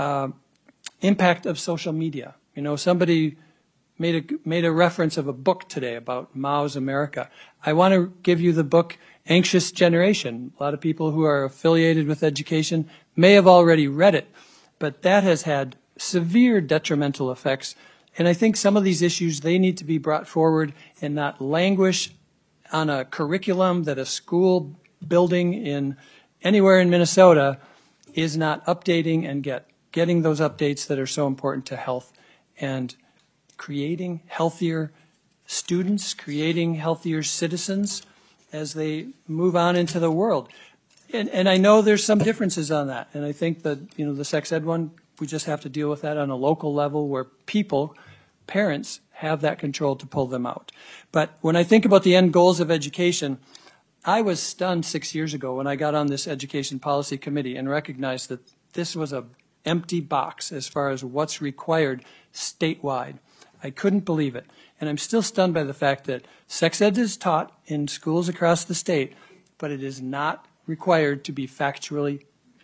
Impact of social media. Somebody made a reference of a book today about Mao's America. I want to give you the book Anxious Generation. A lot of people who are affiliated with education may have already read it, but that has had severe detrimental effects. And I think some of these issues, they need to be brought forward and not languish on a curriculum that a school building anywhere in Minnesota is not updating and getting those updates that are so important to health and creating healthier students, creating healthier citizens as they move on into the world. And I know there's some differences on that. And I think that, the sex ed one, we just have to deal with that on a local level where parents have that control to pull them out. But when I think about the end goals of education, I was stunned 6 years ago when I got on this education policy committee and recognized that this was an empty box as far as what's required statewide. I couldn't believe it. And I'm still stunned by the fact that sex ed is taught in schools across the state, but it is not required to be factually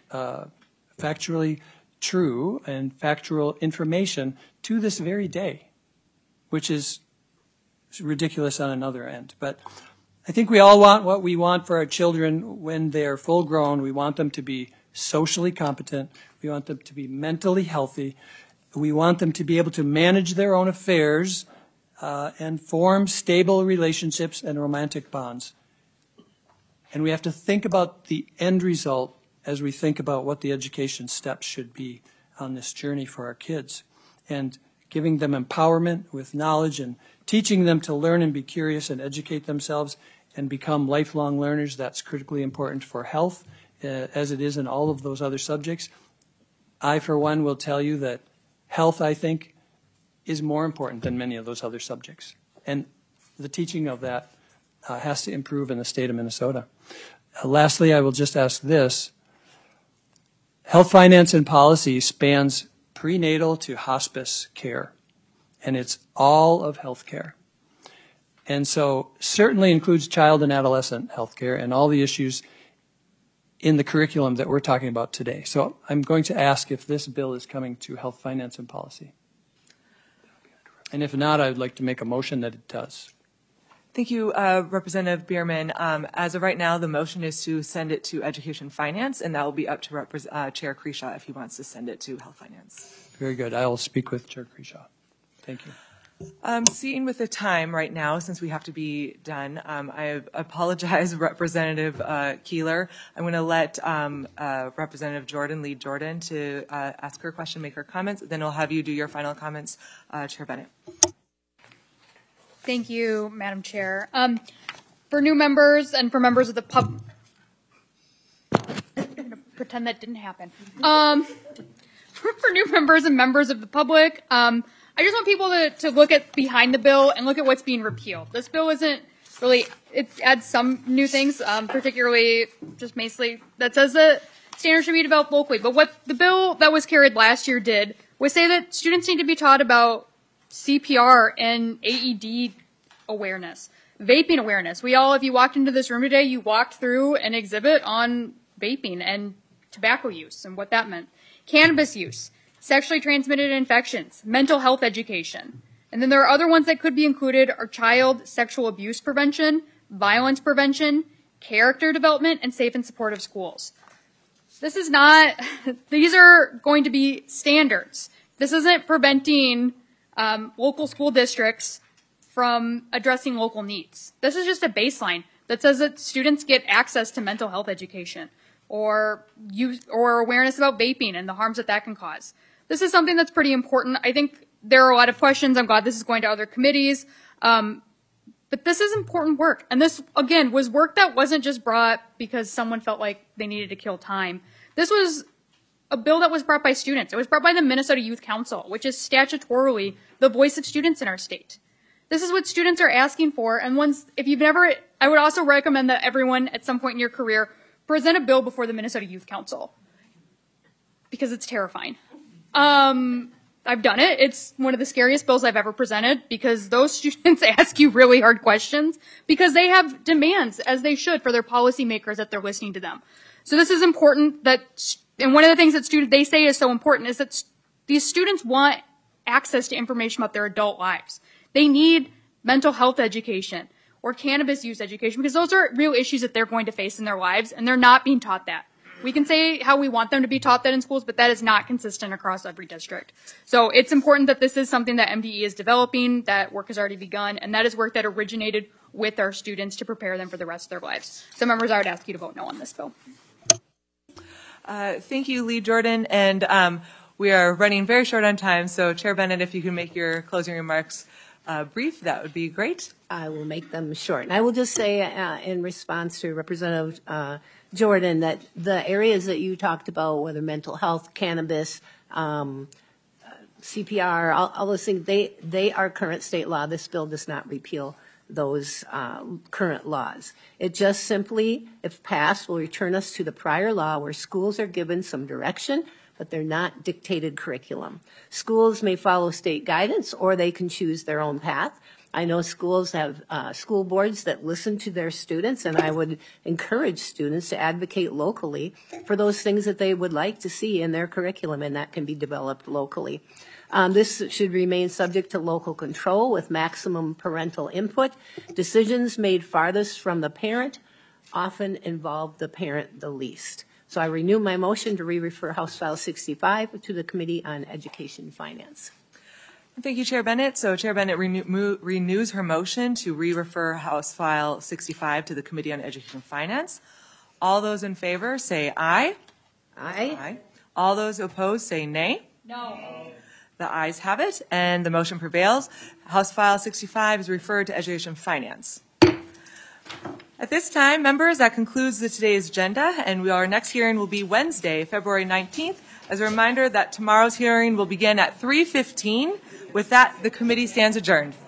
true and factual information to this very day, which is ridiculous on another end. But I think we all want what we want for our children when they are full grown. We want them to be socially competent. We want them to be mentally healthy. We want them to be able to manage their own affairs and form stable relationships and romantic bonds. And we have to think about the end result as we think about what the education steps should be on this journey for our kids. And giving them empowerment with knowledge and teaching them to learn and be curious and educate themselves and become lifelong learners, that's critically important for health, as it is in all of those other subjects. I, for one, will tell you that health, I think, is more important than many of those other subjects. And the teaching of that has to improve in the state of Minnesota. Lastly, I will just ask this. Health finance and policy spans prenatal to hospice care, and it's all of health care. And so certainly includes child and adolescent health care and all the issues in the curriculum that we're talking about today. So I'm going to ask if this bill is coming to health finance and policy. And if not, I'd like to make a motion that it does. Thank you, Representative Bierman. As of right now, the motion is to send it to Education Finance, and that will be up to Chair Kresha if he wants to send it to Health Finance. Very good. I will speak with Chair Kresha. Thank you. Seeing with the time right now, since we have to be done, I apologize, Representative Keeler. I'm going to let Representative Jordan lead Jordan to ask her question, make her comments. Then I'll have you do your final comments, Chair Bennett. Thank you, Madam Chair. For new members and for members of the public, I'm going to pretend that didn't happen. For new members and members of the public, I just want people to look at behind the bill and look at what's being repealed. This bill isn't really, it adds some new things, particularly just basically that says that standards should be developed locally. But what the bill that was carried last year did was say that students need to be taught about CPR and AED awareness, vaping awareness. We all, if you walked into this room today, you walked through an exhibit on vaping and tobacco use and what that meant. Cannabis use, sexually transmitted infections, mental health education. And then there are other ones that could be included are child sexual abuse prevention, violence prevention, character development, and safe and supportive schools. This is not, these are going to be standards. This isn't preventing local school districts from addressing local needs. This is just a baseline that says that students get access to mental health education or awareness about vaping and the harms that can cause. This is something that's pretty important. I think there are a lot of questions. I'm glad this is going to other committees. But this is important work. And this, again, was work that wasn't just brought because someone felt like they needed to kill time. This was a bill that was brought by students. It was brought by the Minnesota Youth Council, which is statutorily the voice of students in our state. This is what students are asking for. And once, if you've never, I would also recommend that everyone at some point in your career present a bill before the Minnesota Youth Council because it's terrifying. I've done it. It's one of the scariest bills I've ever presented because those students ask you really hard questions because they have demands, as they should, for their policymakers that they're listening to them. So this is important that, and one of the things that they say is so important is that these students want access to information about their adult lives. They need mental health education or cannabis use education because those are real issues that they're going to face in their lives and they're not being taught that. We can say how we want them to be taught that in schools, but that is not consistent across every district. So it's important that this is something that MDE is developing, that work has already begun, and that is work that originated with our students to prepare them for the rest of their lives. So members, I would ask you to vote no on this bill. Thank you, Lee Jordan. And we are running very short on time, so Chair Bennett, if you can make your closing remarks brief, that would be great. I will make them short. And I will just say in response to Representative Jordan that the areas that you talked about, whether mental health, cannabis, CPR, all those things, they are current state law. This bill does not repeal those current laws. It just simply, if passed, will return us to the prior law where schools are given some direction, but they're not dictated curriculum. Schools may follow state guidance or they can choose their own path. I know schools have school boards that listen to their students, and I would encourage students to advocate locally for those things that they would like to see in their curriculum, and that can be developed locally. This should remain subject to local control with maximum parental input. Decisions made farthest from the parent often involve the parent the least. So I renew my motion to re-refer House File 65 to the Committee on Education and Finance. Thank you, Chair Bennett. So Chair Bennett renews her motion to re-refer House File 65 to the Committee on Education and Finance. All those in favor say aye. Aye. Aye. All those opposed say nay. No. The ayes have it, and the motion prevails. House File 65 is referred to Education and Finance. At this time, members, that concludes today's agenda, and our next hearing will be Wednesday, February 19th. As a reminder that tomorrow's hearing will begin at 3:15. With that, the committee stands adjourned.